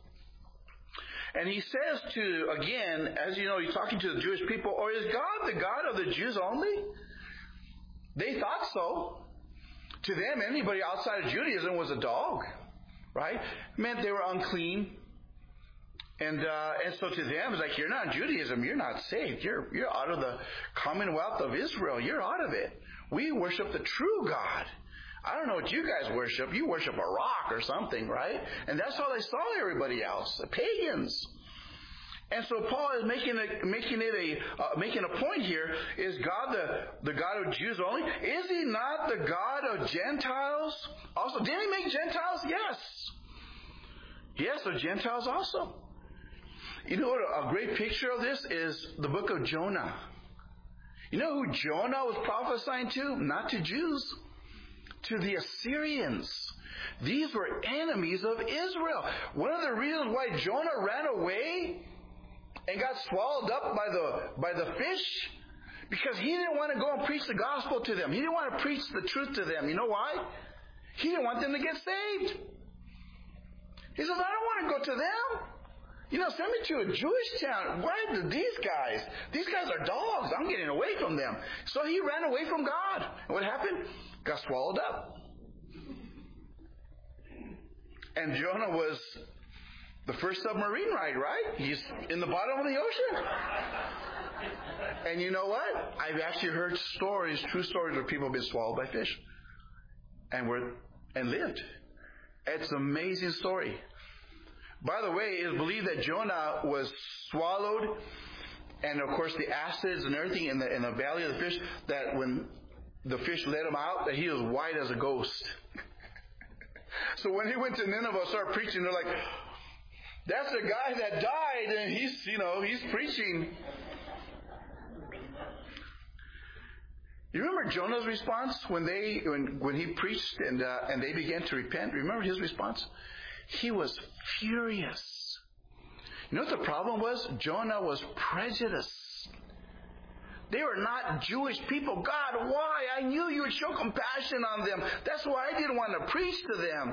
And he says to, again, as you know, he's talking to the Jewish people, or is God the God of the Jews only? They thought so. To them, anybody outside of Judaism was a dog, right? It meant they were unclean. And uh, and so to them, it's like, you're not in Judaism, you're not saved. You're, you're out of the commonwealth of Israel. You're out of it. We worship the true God. I don't know what you guys worship. You worship a rock or something, right? And that's how they saw everybody else, the pagans. And so Paul is making a, making it a uh, making a point here. Is God the, the God of Jews only? Is He not the God of Gentiles also? Did He make Gentiles? Yes. Yes, of Gentiles also. You know what a great picture of this is? The book of Jonah. You know who Jonah was prophesying to? Not to Jews. To the Assyrians. These were enemies of Israel. One of the reasons why Jonah ran away and got swallowed up by the by the fish, because he didn't want to go and preach the gospel to them. He didn't want to preach the truth to them. You know why? He didn't want them to get saved. He says, I don't want to go to them. You know, send me to a Jewish town. Why do these guys? These guys are dogs. I'm getting away from them. So he ran away from God. And what happened? Got swallowed up. And Jonah was the first submarine ride, right? He's in the bottom of the ocean. And you know what? I've actually heard stories, true stories, where people have been swallowed by fish and were and lived. It's an amazing story. By the way, it is believed that Jonah was swallowed, and of course the acids and everything in the in the belly of the fish, that when the fish let him out, that he was white as a ghost. So when he went to Nineveh and started preaching, they're like, that's the guy that died, and he's, you know, he's preaching. You remember Jonah's response when they when when he preached and uh, and they began to repent? Remember his response? He was furious. You know what the problem was? Jonah was prejudiced. They were not Jewish people. God, why? I knew you would show compassion on them. That's why I didn't want to preach to them.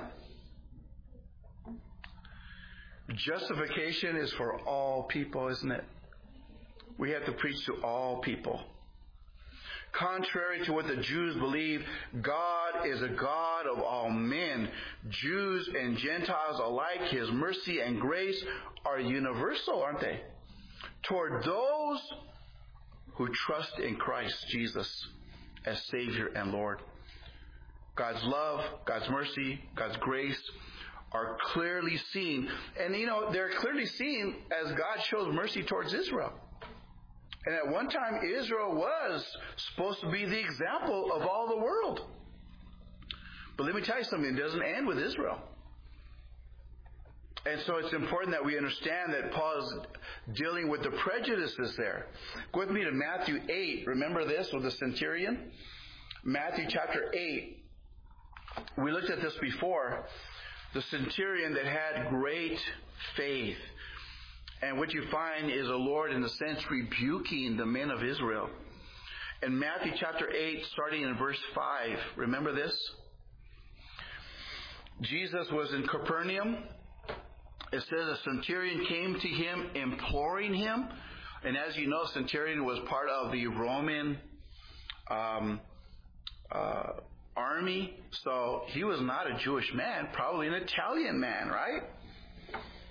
Justification is for all people, isn't it? We have to preach to all people. Contrary to what the Jews believe, God is a God of all men. Jews and Gentiles alike, His mercy and grace are universal, aren't they? Toward those who trust in Christ Jesus as Savior and Lord. God's love, God's mercy, God's grace are clearly seen. And you know, they're clearly seen as God shows mercy towards Israel. And at one time, Israel was supposed to be the example of all the world. But let me tell you something, it doesn't end with Israel. And so it's important that we understand that Paul is dealing with the prejudices there. Go with me to Matthew eight. Remember this with the centurion? Matthew chapter eight. We looked at this before. The centurion that had great faith. And what you find is the Lord, in a sense, rebuking the men of Israel. In Matthew chapter eight, starting in verse five, remember this? Jesus was in Capernaum. It says a centurion came to him, imploring him. And as you know, centurion was part of the Roman um, uh, army. So he was not a Jewish man, probably an Italian man, right?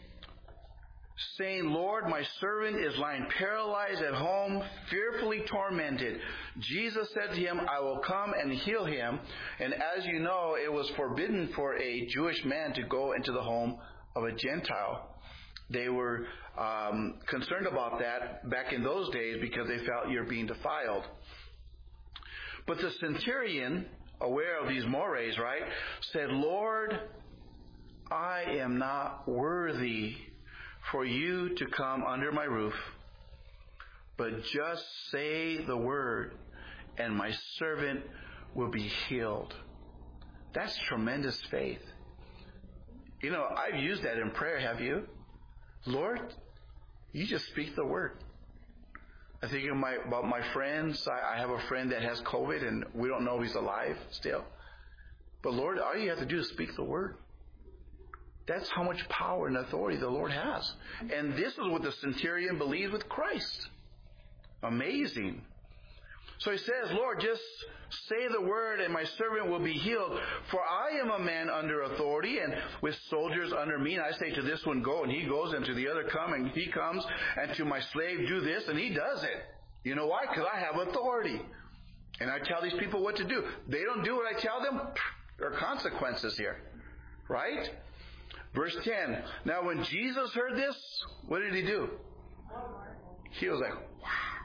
saying, Lord, my servant is lying paralyzed at home, fearfully tormented. Jesus said to him, I will come and heal him. And as you know, it was forbidden for a Jewish man to go into the home of a Gentile. They were um, concerned about that back in those days because they felt you're being defiled. But the centurion, aware of these mores, right, said, Lord, I am not worthy for you to come under my roof, but just say the word and my servant will be healed. That's tremendous faith. You know, I've used that in prayer, have you? Lord, you just speak the word. I think of my, about my friends. I, I have a friend that has COVID and we don't know if he's alive still. But Lord, all you have to do is speak the word. That's how much power and authority the Lord has. And this is what the centurion believed with Christ. Amazing. So he says, Lord, just say the word and my servant will be healed. For I am a man under authority and with soldiers under me. And I say to this one, go, and he goes, and to the other, come, and he comes. And to my slave, do this, and he does it. You know why? Because I have authority. And I tell these people what to do. They don't do what I tell them. There are consequences here. Right? Verse ten. Now when Jesus heard this, what did he do? He was like, wow.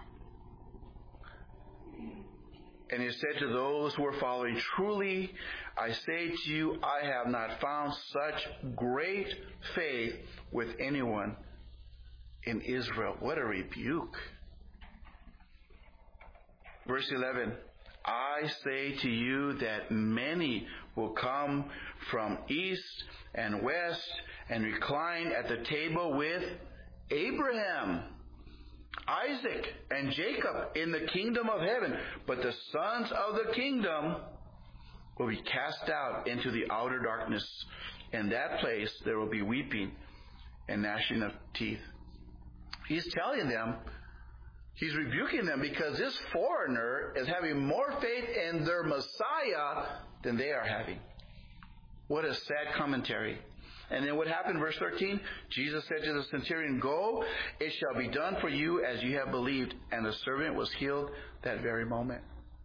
And he said to those who were following, truly, I say to you, I have not found such great faith with anyone in Israel. What a rebuke. Verse eleven. I say to you that many will come from east and west and recline at the table with Abraham, Isaac, and Jacob in the kingdom of heaven. But the sons of the kingdom will be cast out into the outer darkness. In that place there will be weeping and gnashing of teeth. He's telling them, he's rebuking them because this foreigner is having more faith in their Messiah than they are having. What a sad commentary. And then what happened, verse thirteen? Jesus said to the centurion, go, it shall be done for you as you have believed. And the servant was healed that very moment.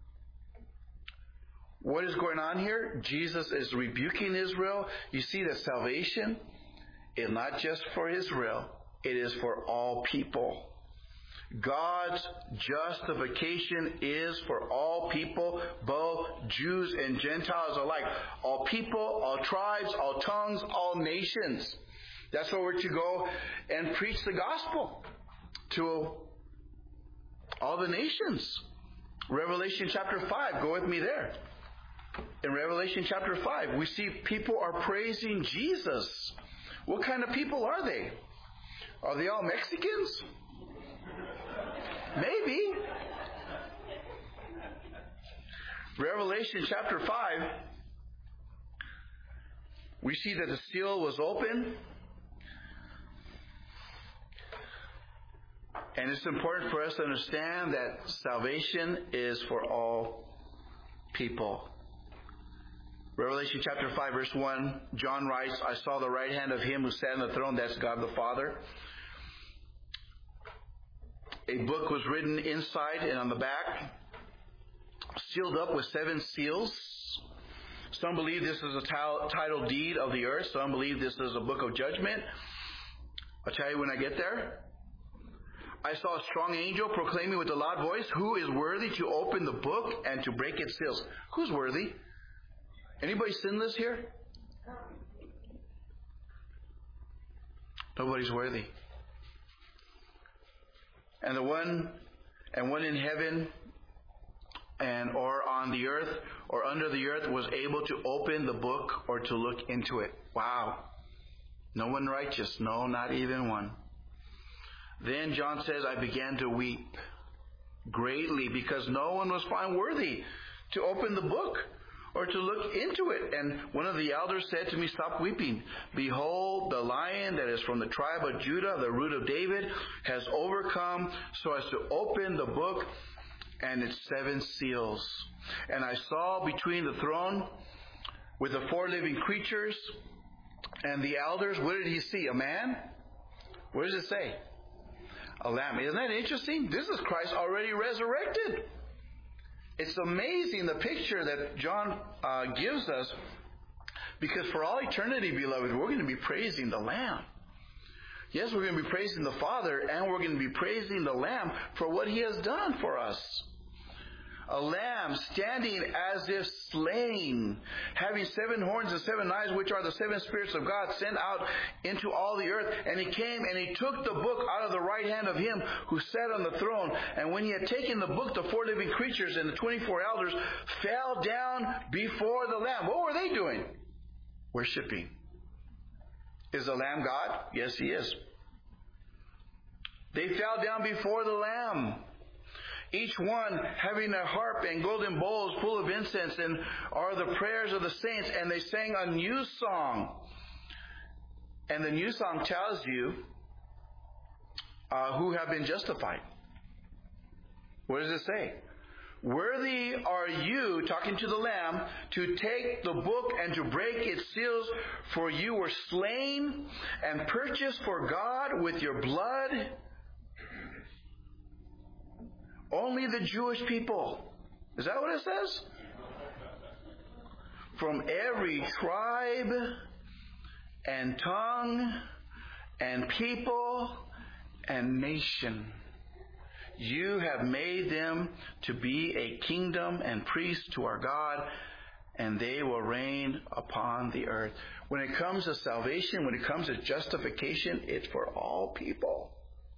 What is going on here? Jesus is rebuking Israel. You see that salvation is not just for Israel. It is for all people. God's justification is for all people, both Jews and Gentiles alike. All people, all tribes, all tongues, all nations. That's why we're to go and preach the gospel to all the nations. Revelation chapter five, go with me there. In Revelation chapter five, we see people are praising Jesus. What kind of people are they? Are they all Mexicans? Maybe. Revelation chapter five, we see that the seal was open. And it's important for us to understand that salvation is for all people. Revelation chapter five, verse one, John writes, I saw the right hand of him who sat on the throne, that's God the Father. A book was written inside and on the back, sealed up with seven seals. Some believe this is a title deed of the earth. Some believe this is a book of judgment. I'll tell you when I get there. I saw a strong angel proclaiming with a loud voice, who is worthy to open the book and to break its seals? Who's worthy? Anybody sinless here? Nobody's worthy. And the one, and one in heaven, and or on the earth, or under the earth, was able to open the book or to look into it. Wow. No one righteous. No, not even one. Then John says, I began to weep greatly because no one was found worthy to open the book or to look into it. And one of the elders said to me, stop weeping. Behold, the Lion that is from the tribe of Judah, the root of David, has overcome so as to open the book and its seven seals. And I saw between the throne with the four living creatures and the elders, what did he see? A man What does it say? A lamb. Isn't that interesting? This is Christ already resurrected. It's amazing the picture that John uh, gives us, because for all eternity, beloved, we're going to be praising the Lamb. Yes, we're going to be praising the Father, and we're going to be praising the Lamb for what He has done for us. A lamb standing as if slain, having seven horns and seven eyes, which are the seven spirits of God sent out into all the earth. And He came and He took the book out of the right hand of Him who sat on the throne. And when He had taken the book, the four living creatures and the twenty-four elders fell down before the Lamb. What were they doing? Worshipping. Is the Lamb God? Yes, He is. They fell down before the Lamb, each one having a harp and golden bowls full of incense, and are the prayers of the saints, and they sang a new song. And the new song tells you uh, who have been justified. What does it say? Worthy are you, talking to the Lamb, to take the book and to break its seals, for you were slain and purchased for God with your blood. Only the Jewish people. Is that what it says? From every tribe and tongue and people and nation. You have made them to be a kingdom and priests to our God, and they will reign upon the earth. When it comes to salvation, when it comes to justification, it's for all people.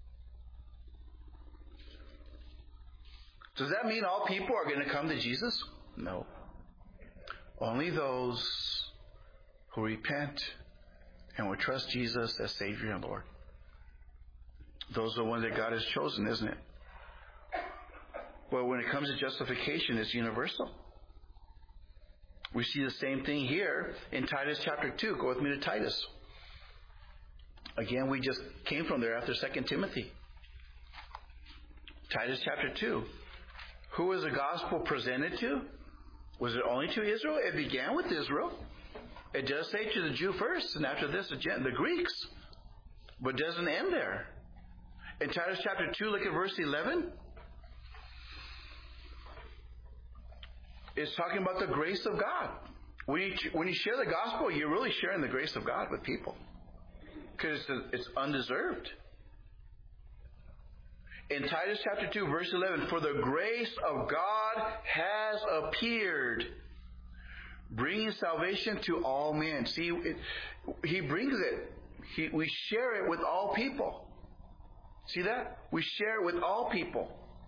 Does that mean all people are going to come to Jesus? No. Only those who repent and will trust Jesus as Savior and Lord. Those are the ones that God has chosen, isn't it? Well, when it comes to justification, it's universal. We see the same thing here in Titus chapter two. Go with me to Titus. Again, we just came from there after Second Timothy. Titus chapter two. Who was the gospel presented to? Was it only to Israel? It began with Israel. It does say to the Jew first, and after this, the Greeks. But it doesn't end there. In Titus chapter two, look at verse eleven. It's talking about the grace of God. When you, when you share the gospel, you're really sharing the grace of God with people. Because it's, it's undeserved. In Titus chapter two, verse eleven, for the grace of God has appeared, bringing salvation to all men. See, it, He brings it. He, we share it with all people. See that? We share it with all people.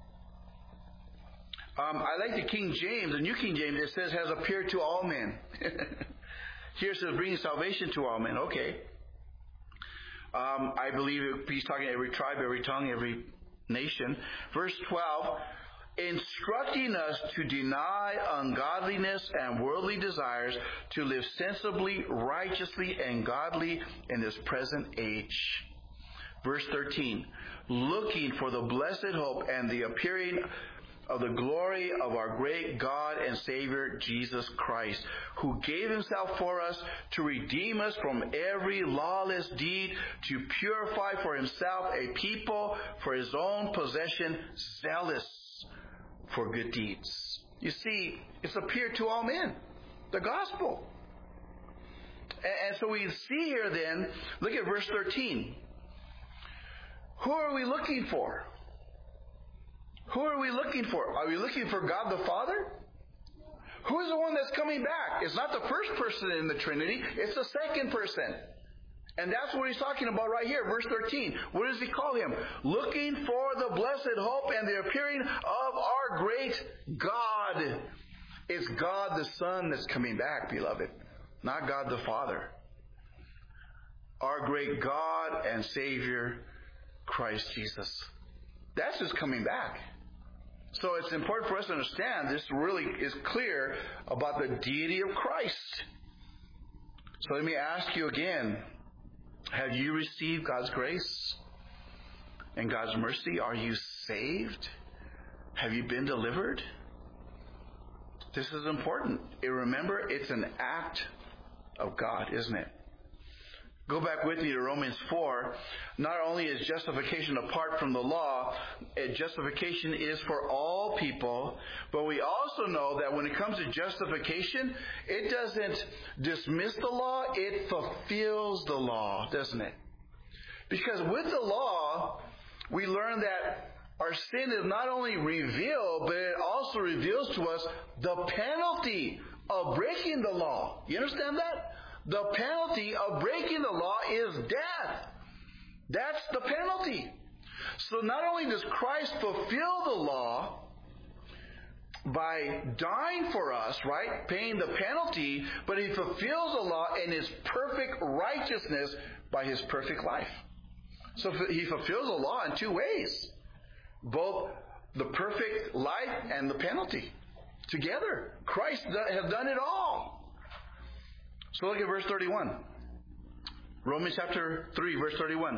Um, I like the King James, the New King James. It says has appeared to all men. Here it says bringing salvation to all men. Okay. Um, I believe he's talking every tribe, every tongue, every nation. Verse twelve, instructing us to deny ungodliness and worldly desires, to live sensibly, righteously, and godly in this present age. Verse thirteen, looking for the blessed hope and the appearing of the glory of our great God and Savior, Jesus Christ, who gave Himself for us to redeem us from every lawless deed, to purify for Himself a people for His own possession, zealous for good deeds. You see, it's appeared to all men, the gospel. And so we see here then, look at verse thirteen. Who are we looking for? Who are we looking for? Are we looking for God the Father? Who is the one that's coming back? It's not the first person in the Trinity. It's the second person. And that's what He's talking about right here, verse thirteen. What does He call Him? Looking for the blessed hope and the appearing of our great God. It's God the Son that's coming back, beloved. Not God the Father. Our great God and Savior, Christ Jesus. That's who's coming back. So it's important for us to understand this really is clear about the deity of Christ. So let me ask you again, have you received God's grace and God's mercy? Are you saved? Have you been delivered? This is important. Remember, it's an act of God, isn't it? Go back with me to Romans four. Not only is justification apart from the law, justification is for all people, but we also know that when it comes to justification, it doesn't dismiss the law, it fulfills the law, doesn't it? Because with the law, we learn that our sin is not only revealed, but it also reveals to us the penalty of breaking the law. You understand that? The penalty of breaking the law is death. That's the penalty. So not only does Christ fulfill the law by dying for us, right, paying the penalty, but He fulfills the law in His perfect righteousness by His perfect life. So He fulfills the law in two ways. Both the perfect life and the penalty together. Christ has done it all. So look at verse thirty-one. Romans chapter three, verse thirty-one.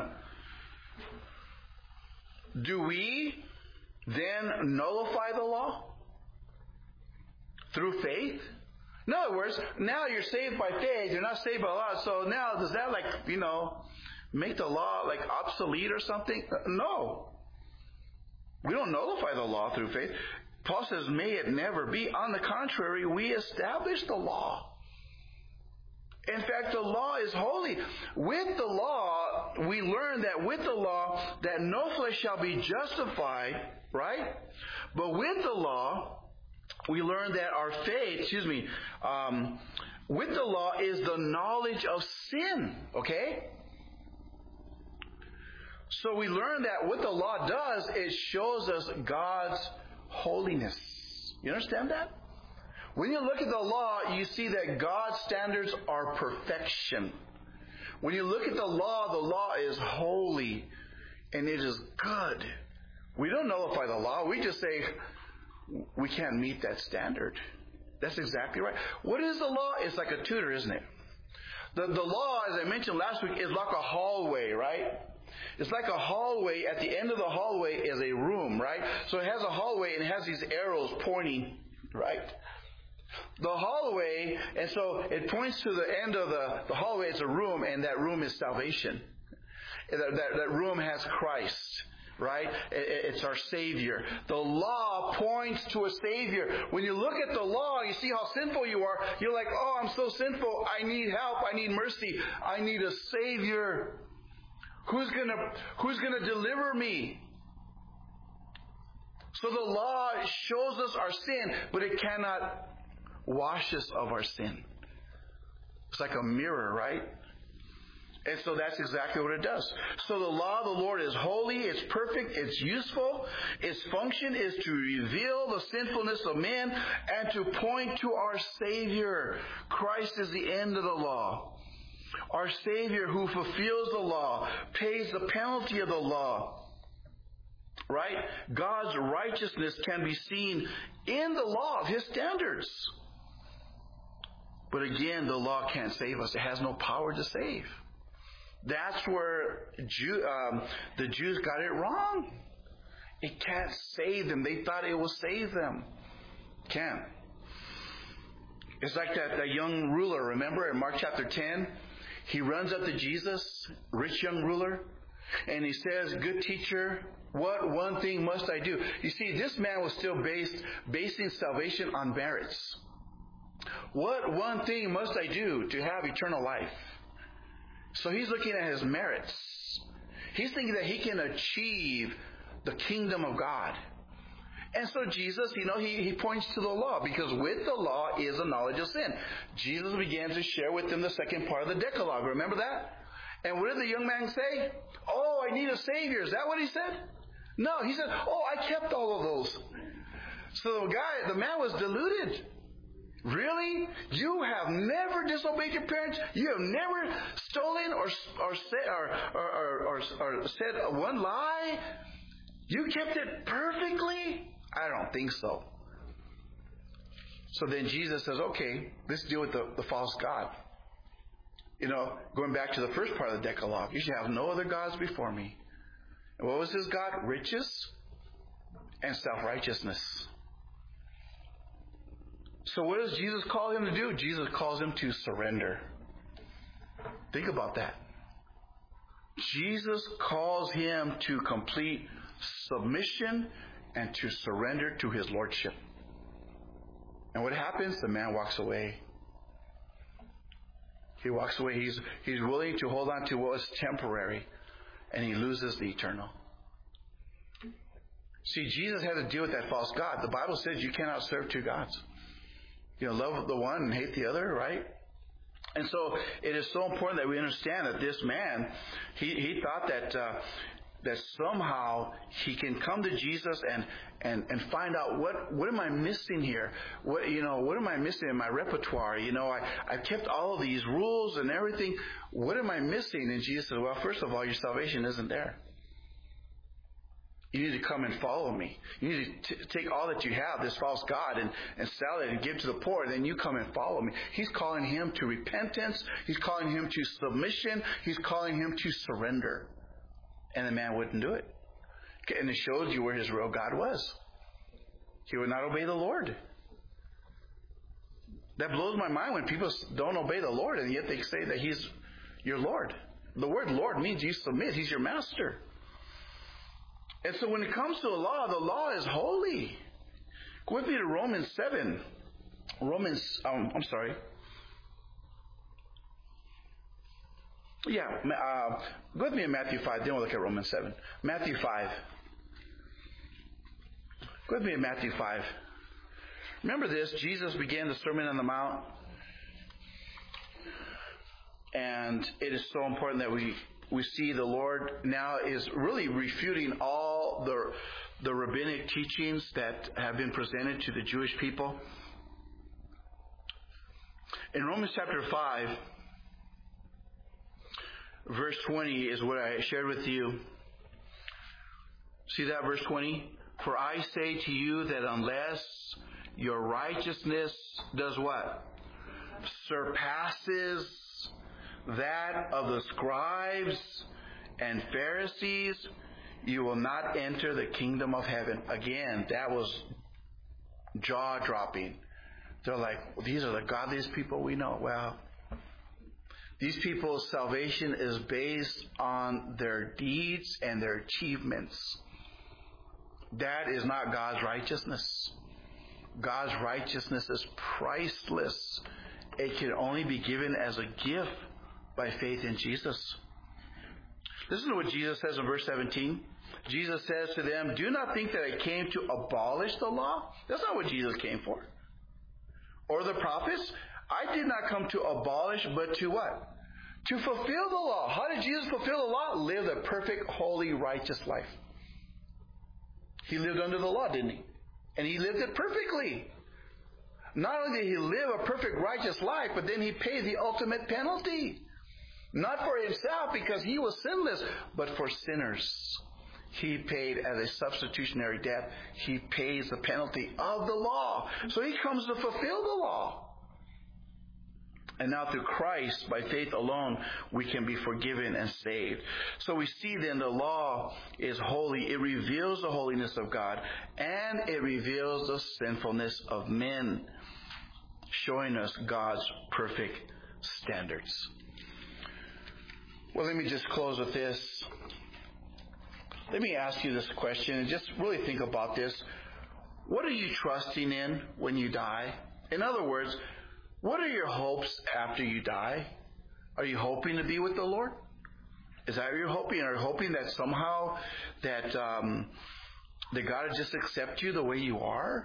Do we then nullify the law through faith? In other words, now you're saved by faith, you're not saved by law. So now does that, like, you know, make the law like obsolete or something? No. We don't nullify the law through faith. Paul says, may it never be. On the contrary, we establish the law. In fact, the law is holy. With the law, we learn that with the law, that no flesh shall be justified, right? But with the law, we learn that our faith, excuse me, um, with the law is the knowledge of sin, okay? So we learn that what the law does, it shows us God's holiness. You understand that? When you look at the law, you see that God's standards are perfection. When you look at the law, the law is holy and it is good. We don't nullify the law. We just say we can't meet that standard. That's exactly right. What is the law? It's like a tutor, isn't it? The, the law, as I mentioned last week, is like a hallway, right? It's like a hallway. At the end of the hallway is a room, right? So it has a hallway and it has these arrows pointing, right? The hallway, and so it points to the end of the, the hallway. It's a room, and that room is salvation. That, that, that room has Christ, right? It, it's our Savior. The law points to a Savior. When you look at the law, you see how sinful you are. You're like, oh, I'm so sinful. I need help. I need mercy. I need a Savior. Who's gonna, who's gonna deliver me? So the law shows us our sin, but it cannot wash us of our sin. It's like a mirror, right? And so that's exactly what it does. So the law of the Lord is holy, it's perfect, it's useful. Its function is to reveal the sinfulness of man and to point to our Savior. Christ is the end of the law. Our Savior who fulfills the law, pays the penalty of the law. Right? God's righteousness can be seen in the law of His standards. But again, the law can't save us. It has no power to save. That's where Jew, um, the Jews got it wrong. It can't save them. They thought it will save them. Can't. It's like that, that young ruler, remember in Mark chapter ten? He runs up to Jesus, rich young ruler, and he says, good teacher, what one thing must I do? You see, this man was still based, basing salvation on merits. What one thing must I do to have eternal life? So he's looking at his merits. He's thinking that he can achieve the kingdom of God. And so Jesus, you know, he, he points to the law, because with the law is a knowledge of sin. Jesus began to share with them the second part of the Decalogue. Remember that? And what did the young man say? Oh, I need a Savior. Is that what he said? No, he said, oh, I kept all of those. So the guy, the man was deluded. Really? You have never disobeyed your parents? You have never stolen or or said or or, or, or, or said one lie? You kept it perfectly? I don't think so. So then Jesus says, okay, let's deal with the, the false god. You know, going back to the first part of the Decalogue, you should have no other gods before me. And what was his god? Riches and self-righteousness. So what does Jesus call him to do? Jesus calls him to surrender. Think about that. Jesus calls him to complete submission and to surrender to his lordship. And what happens? The man walks away. He walks away. He's, he's willing to hold on to what was temporary, and he loses the eternal. See, Jesus had to deal with that false god. The Bible says you cannot serve two gods. You know, love the one and hate the other, right? And so it is so important that we understand that this man, he, he thought that uh, that somehow he can come to Jesus and, and, and find out what, what am I missing here? What you know, what am I missing in my repertoire? You know, I, I've kept all of these rules and everything. What am I missing? And Jesus said, well, first of all, your salvation isn't there. You need to come and follow me. You need to t- take all that you have, this false god, and, and sell it and give to the poor. Then you come and follow me. He's calling him to repentance. He's calling him to submission. He's calling him to surrender. And the man wouldn't do it. And it shows you where his real God was. He would not obey the Lord. That blows my mind when people don't obey the Lord, and yet they say that he's your Lord. The word Lord means you submit. He's your master. And so when it comes to the law, the law is holy. Go with me to Romans seven. Romans, um, I'm sorry. Yeah, uh, go with me to Matthew five. Then we'll look at Romans seven. Matthew five. Go with me to Matthew five. Remember this, Jesus began the Sermon on the Mount. And it is so important that we we see the Lord now is really refuting all the, the rabbinic teachings that have been presented to the Jewish people. In Romans chapter five, verse twenty is what I shared with you. See that verse twenty? For I say to you that unless your righteousness does what? Surpasses that of the scribes and Pharisees, you will not enter the kingdom of heaven. Again, that was jaw-dropping. They're like, well, these are the godliest people we know. Well, these people's salvation is based on their deeds and their achievements. That is not God's righteousness. God's righteousness is priceless. It can only be given as a gift by faith in Jesus. Listen to what Jesus says in verse seventeen. Jesus says to them, do not think that I came to abolish the law. That's not what Jesus came for. Or the prophets. I did not come to abolish, but to what? To fulfill the law. How did Jesus fulfill the law? Live a perfect, holy, righteous life. He lived under the law, didn't he? And he lived it perfectly. Not only did he live a perfect, righteous life, but then he paid the ultimate penalty. Not for himself because he was sinless, but for sinners. He paid as a substitutionary death. He pays the penalty of the law. So he comes to fulfill the law. And now through Christ, by faith alone, we can be forgiven and saved. So we see then the law is holy. It reveals the holiness of God, and it reveals the sinfulness of men, showing us God's perfect standards. Well, let me just close with this. Let me ask you this question and just really think about this. What are you trusting in when you die? In other words, what are your hopes after you die? Are you hoping to be with the Lord? Is that what you're hoping? Are you hoping that somehow that um, that God will just accept you the way you are?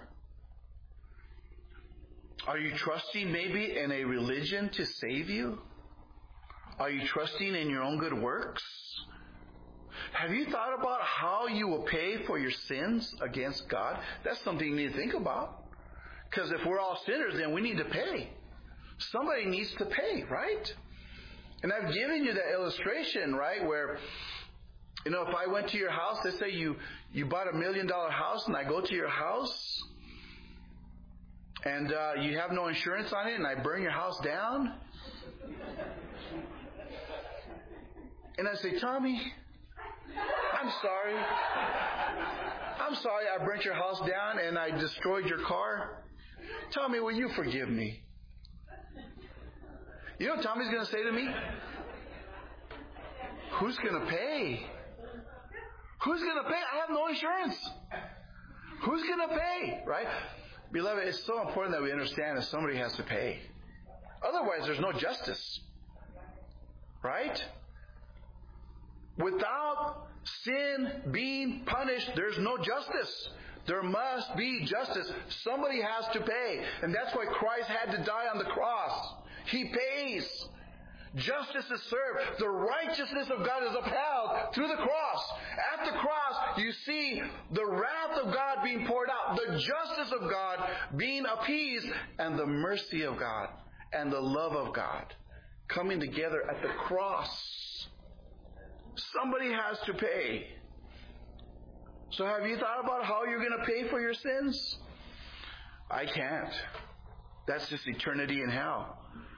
Are you trusting maybe in a religion to save you? Are you trusting in your own good works? Have you thought about how you will pay for your sins against God? That's something you need to think about. Because if we're all sinners, then we need to pay. Somebody needs to pay, right? And I've given you that illustration, right, where, you know, if I went to your house, let's say you, you bought a million dollar house, and I go to your house, and uh, you have no insurance on it, and I burn your house down. And I say, Tommy, I'm sorry. I'm sorry I burnt your house down and I destroyed your car. Tommy, will you forgive me? You know what Tommy's going to say to me? who's going to pay? Who's going to pay? I have no insurance. Who's going to pay? Right? Beloved, it's so important that we understand that somebody has to pay. Otherwise, there's no justice. Right? Without sin being punished, there's no justice. There must be justice. Somebody has to pay. And that's why Christ had to die on the cross. He pays. Justice is served. The righteousness of God is upheld through the cross. At the cross, you see the wrath of God being poured out, the justice of God being appeased, and the mercy of God and the love of God coming together at the cross. Somebody has to pay. So have you thought about how you're going to pay for your sins? I can't. That's just eternity in hell.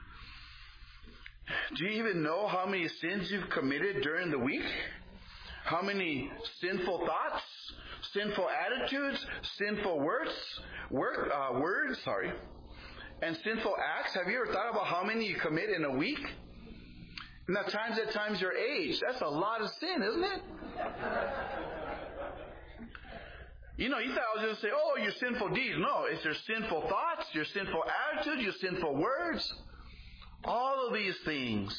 Do you even know how many sins you've committed during the week? How many sinful thoughts, sinful attitudes, sinful words, work, uh, words, sorry, and sinful acts? Have you ever thought about how many you commit in a week? And at times, at times your age. That's a lot of sin, isn't it? You know, you thought I was going to say, oh, your sinful deeds. No, it's your sinful thoughts, your sinful attitudes, your sinful words. All of these things.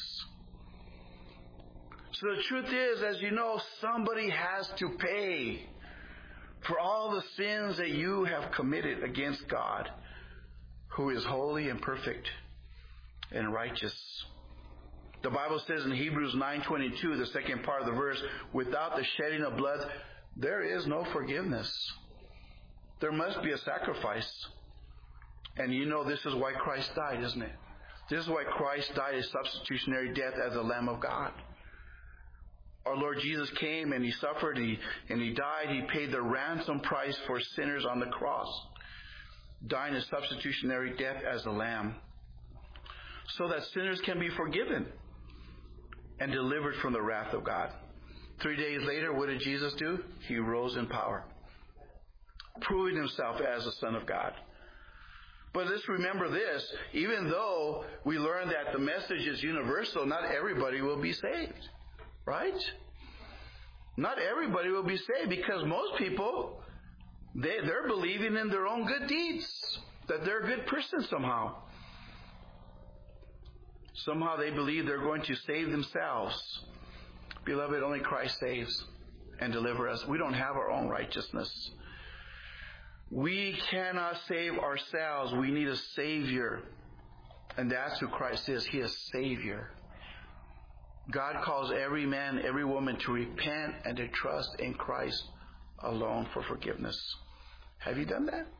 So the truth is, as you know, somebody has to pay for all the sins that you have committed against God, who is holy and perfect and righteous. The Bible says in Hebrews nine twenty-two, the second part of the verse, without the shedding of blood, there is no forgiveness. There must be a sacrifice. And you know this is why Christ died, isn't it? This is why Christ died a substitutionary death as the Lamb of God. Our Lord Jesus came and He suffered and he, and he died. He paid the ransom price for sinners on the cross, dying a substitutionary death as the Lamb, so that sinners can be forgiven and delivered from the wrath of God. Three days later, what did Jesus do? He rose in power, proving Himself as the Son of God. But let's remember this, even though we learn that the message is universal, not everybody will be saved. Right? Not everybody will be saved, because most people, they, they're believing in their own good deeds, that they're a good person somehow. Somehow they believe they're going to save themselves. Beloved, only Christ saves and delivers us. We don't have our own righteousness. We cannot save ourselves. We need a Savior. And that's who Christ is. He is Savior. God calls every man, every woman to repent and to trust in Christ alone for forgiveness. Have you done that?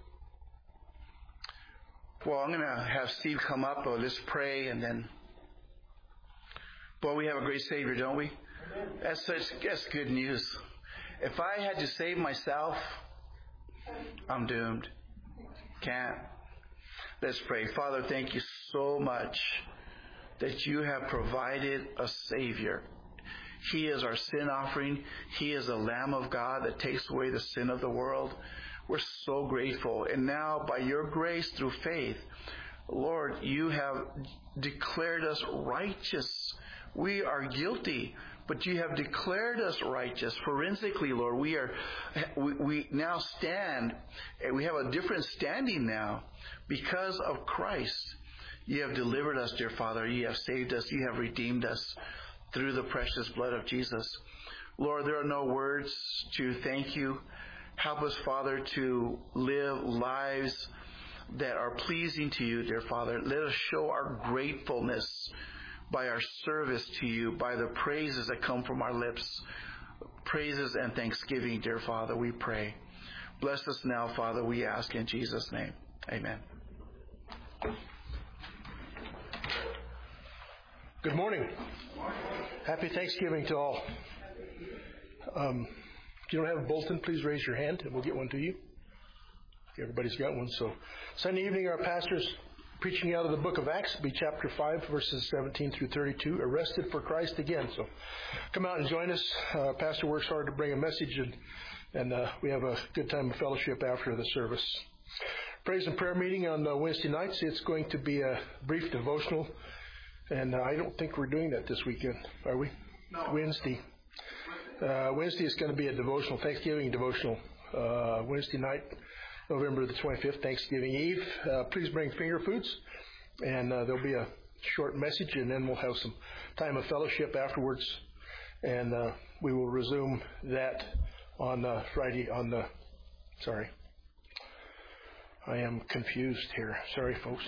Well, I'm going to have Steve come up. Or let's pray, and then... Boy, we have a great Savior, don't we? That's such that's good news. If I had to save myself, I'm doomed. Can't. Let's pray. Father, thank you so much that you have provided a Savior. He is our sin offering. He is the Lamb of God that takes away the sin of the world. We're so grateful. And now, by your grace through faith, Lord, you have declared us righteous. We are guilty, but you have declared us righteous. Forensically, Lord, we are, we, we now stand, we have a different standing now because of Christ. You have delivered us, dear Father. You have saved us. You have redeemed us through the precious blood of Jesus. Lord, there are no words to thank you. Help us, Father, to live lives that are pleasing to you, dear Father. Let us show our gratefulness by our service to you, by the praises that come from our lips. Praises and thanksgiving, dear Father, we pray. Bless us now, Father, we ask in Jesus' name. Amen. Good morning. Happy Thanksgiving to all. Um, if you don't have a bulletin, please raise your hand and we'll get one to you. Everybody's got one. So Sunday evening, our pastor's preaching out of the book of Acts, be chapter five, verses seventeen through thirty-two, arrested for Christ again. So come out and join us. Uh, pastor works hard to bring a message, and, and uh, we have a good time of fellowship after the service. Praise and prayer meeting on uh, Wednesday nights. It's going to be a brief devotional, and uh, I don't think we're doing that this weekend, are we? Wednesday. Uh, Wednesday is going to be a devotional, Thanksgiving devotional. Uh, Wednesday night, November the twenty-fifth, Thanksgiving Eve. Uh, please bring finger foods, and uh, there'll be a short message, and then we'll have some time of fellowship afterwards, and uh, we will resume that on uh, Friday. On the sorry, I am confused here. Sorry, folks.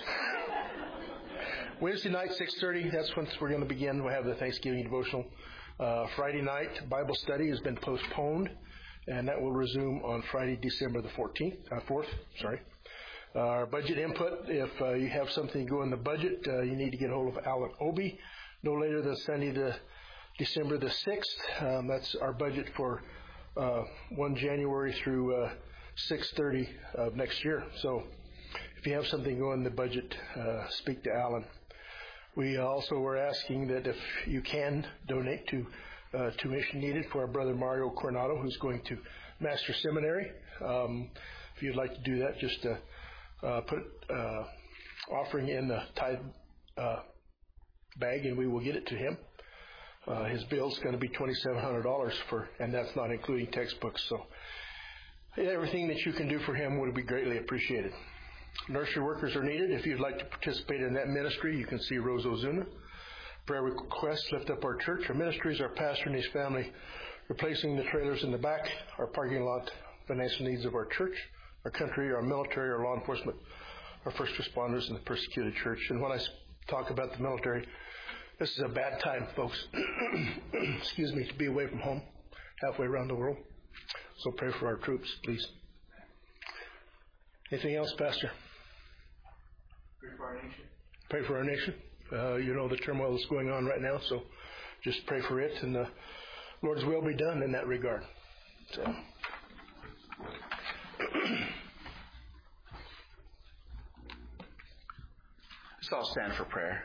Wednesday night, six thirty. That's when we're going to begin. We'll have the Thanksgiving devotional. Uh, Friday night Bible study has been postponed, and that will resume on Friday, December the fourteenth, uh, fourth. Sorry. Uh, our budget input. If uh, you have something to go in the budget, uh, you need to get a hold of Alan Obi no later than Sunday, the December the sixth. Um, that's our budget for uh, first January through uh, six thirty of next year. So, if you have something to go in the budget, uh, speak to Alan. We also were asking that if you can donate to uh, tuition needed for our brother Mario Coronado, who's going to Master Seminary. Um, if you'd like to do that, just uh, uh, put uh, offering in the tithe uh, bag, and we will get it to him. Uh, his bill's going to be twenty-seven hundred dollars for, and that's not including textbooks. So, yeah, everything that you can do for him would be greatly appreciated. Nursery workers are needed. If you'd like to participate in that ministry, you can see Rose Ozuna. Prayer requests lift up our church. Our ministries, our pastor and his family, replacing the trailers in the back, our parking lot, financial needs of our church, our country, our military, our law enforcement, our first responders, and the persecuted church. And when I talk about the military, this is a bad time, folks. Excuse me, to be away from home, halfway around the world. So pray for our troops, please. Anything else, Pastor? Pray for our nation. Pray for our nation. Uh, you know the turmoil that's going on right now, so just pray for it, and the Lord's will be done in that regard. So. Let's all stand for prayer.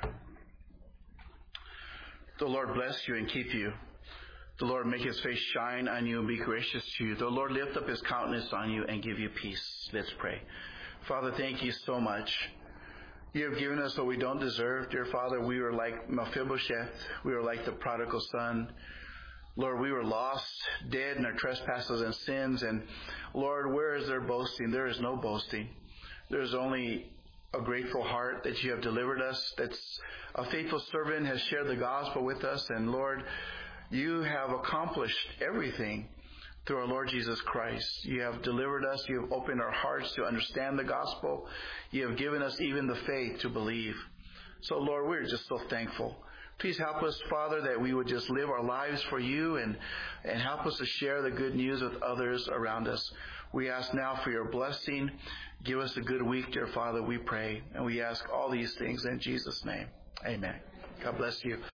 The Lord bless you and keep you. The Lord make his face shine on you and be gracious to you. The Lord lift up his countenance on you and give you peace. Let's pray. Father, thank you so much. You have given us what we don't deserve. Dear Father, we were like Mephibosheth. We were like the prodigal son. Lord, we were lost, dead in our trespasses and sins. And Lord, where is there boasting? There is no boasting. There is only a grateful heart that you have delivered us. That's a faithful servant has shared the gospel with us. And Lord, you have accomplished everything through our Lord Jesus Christ. You have delivered us. You have opened our hearts to understand the gospel. You have given us even the faith to believe. So, Lord, we're just so thankful. Please help us, Father, that we would just live our lives for you and, and help us to share the good news with others around us. We ask now for your blessing. Give us a good week, dear Father, we pray. And we ask all these things in Jesus' name. Amen. God bless you.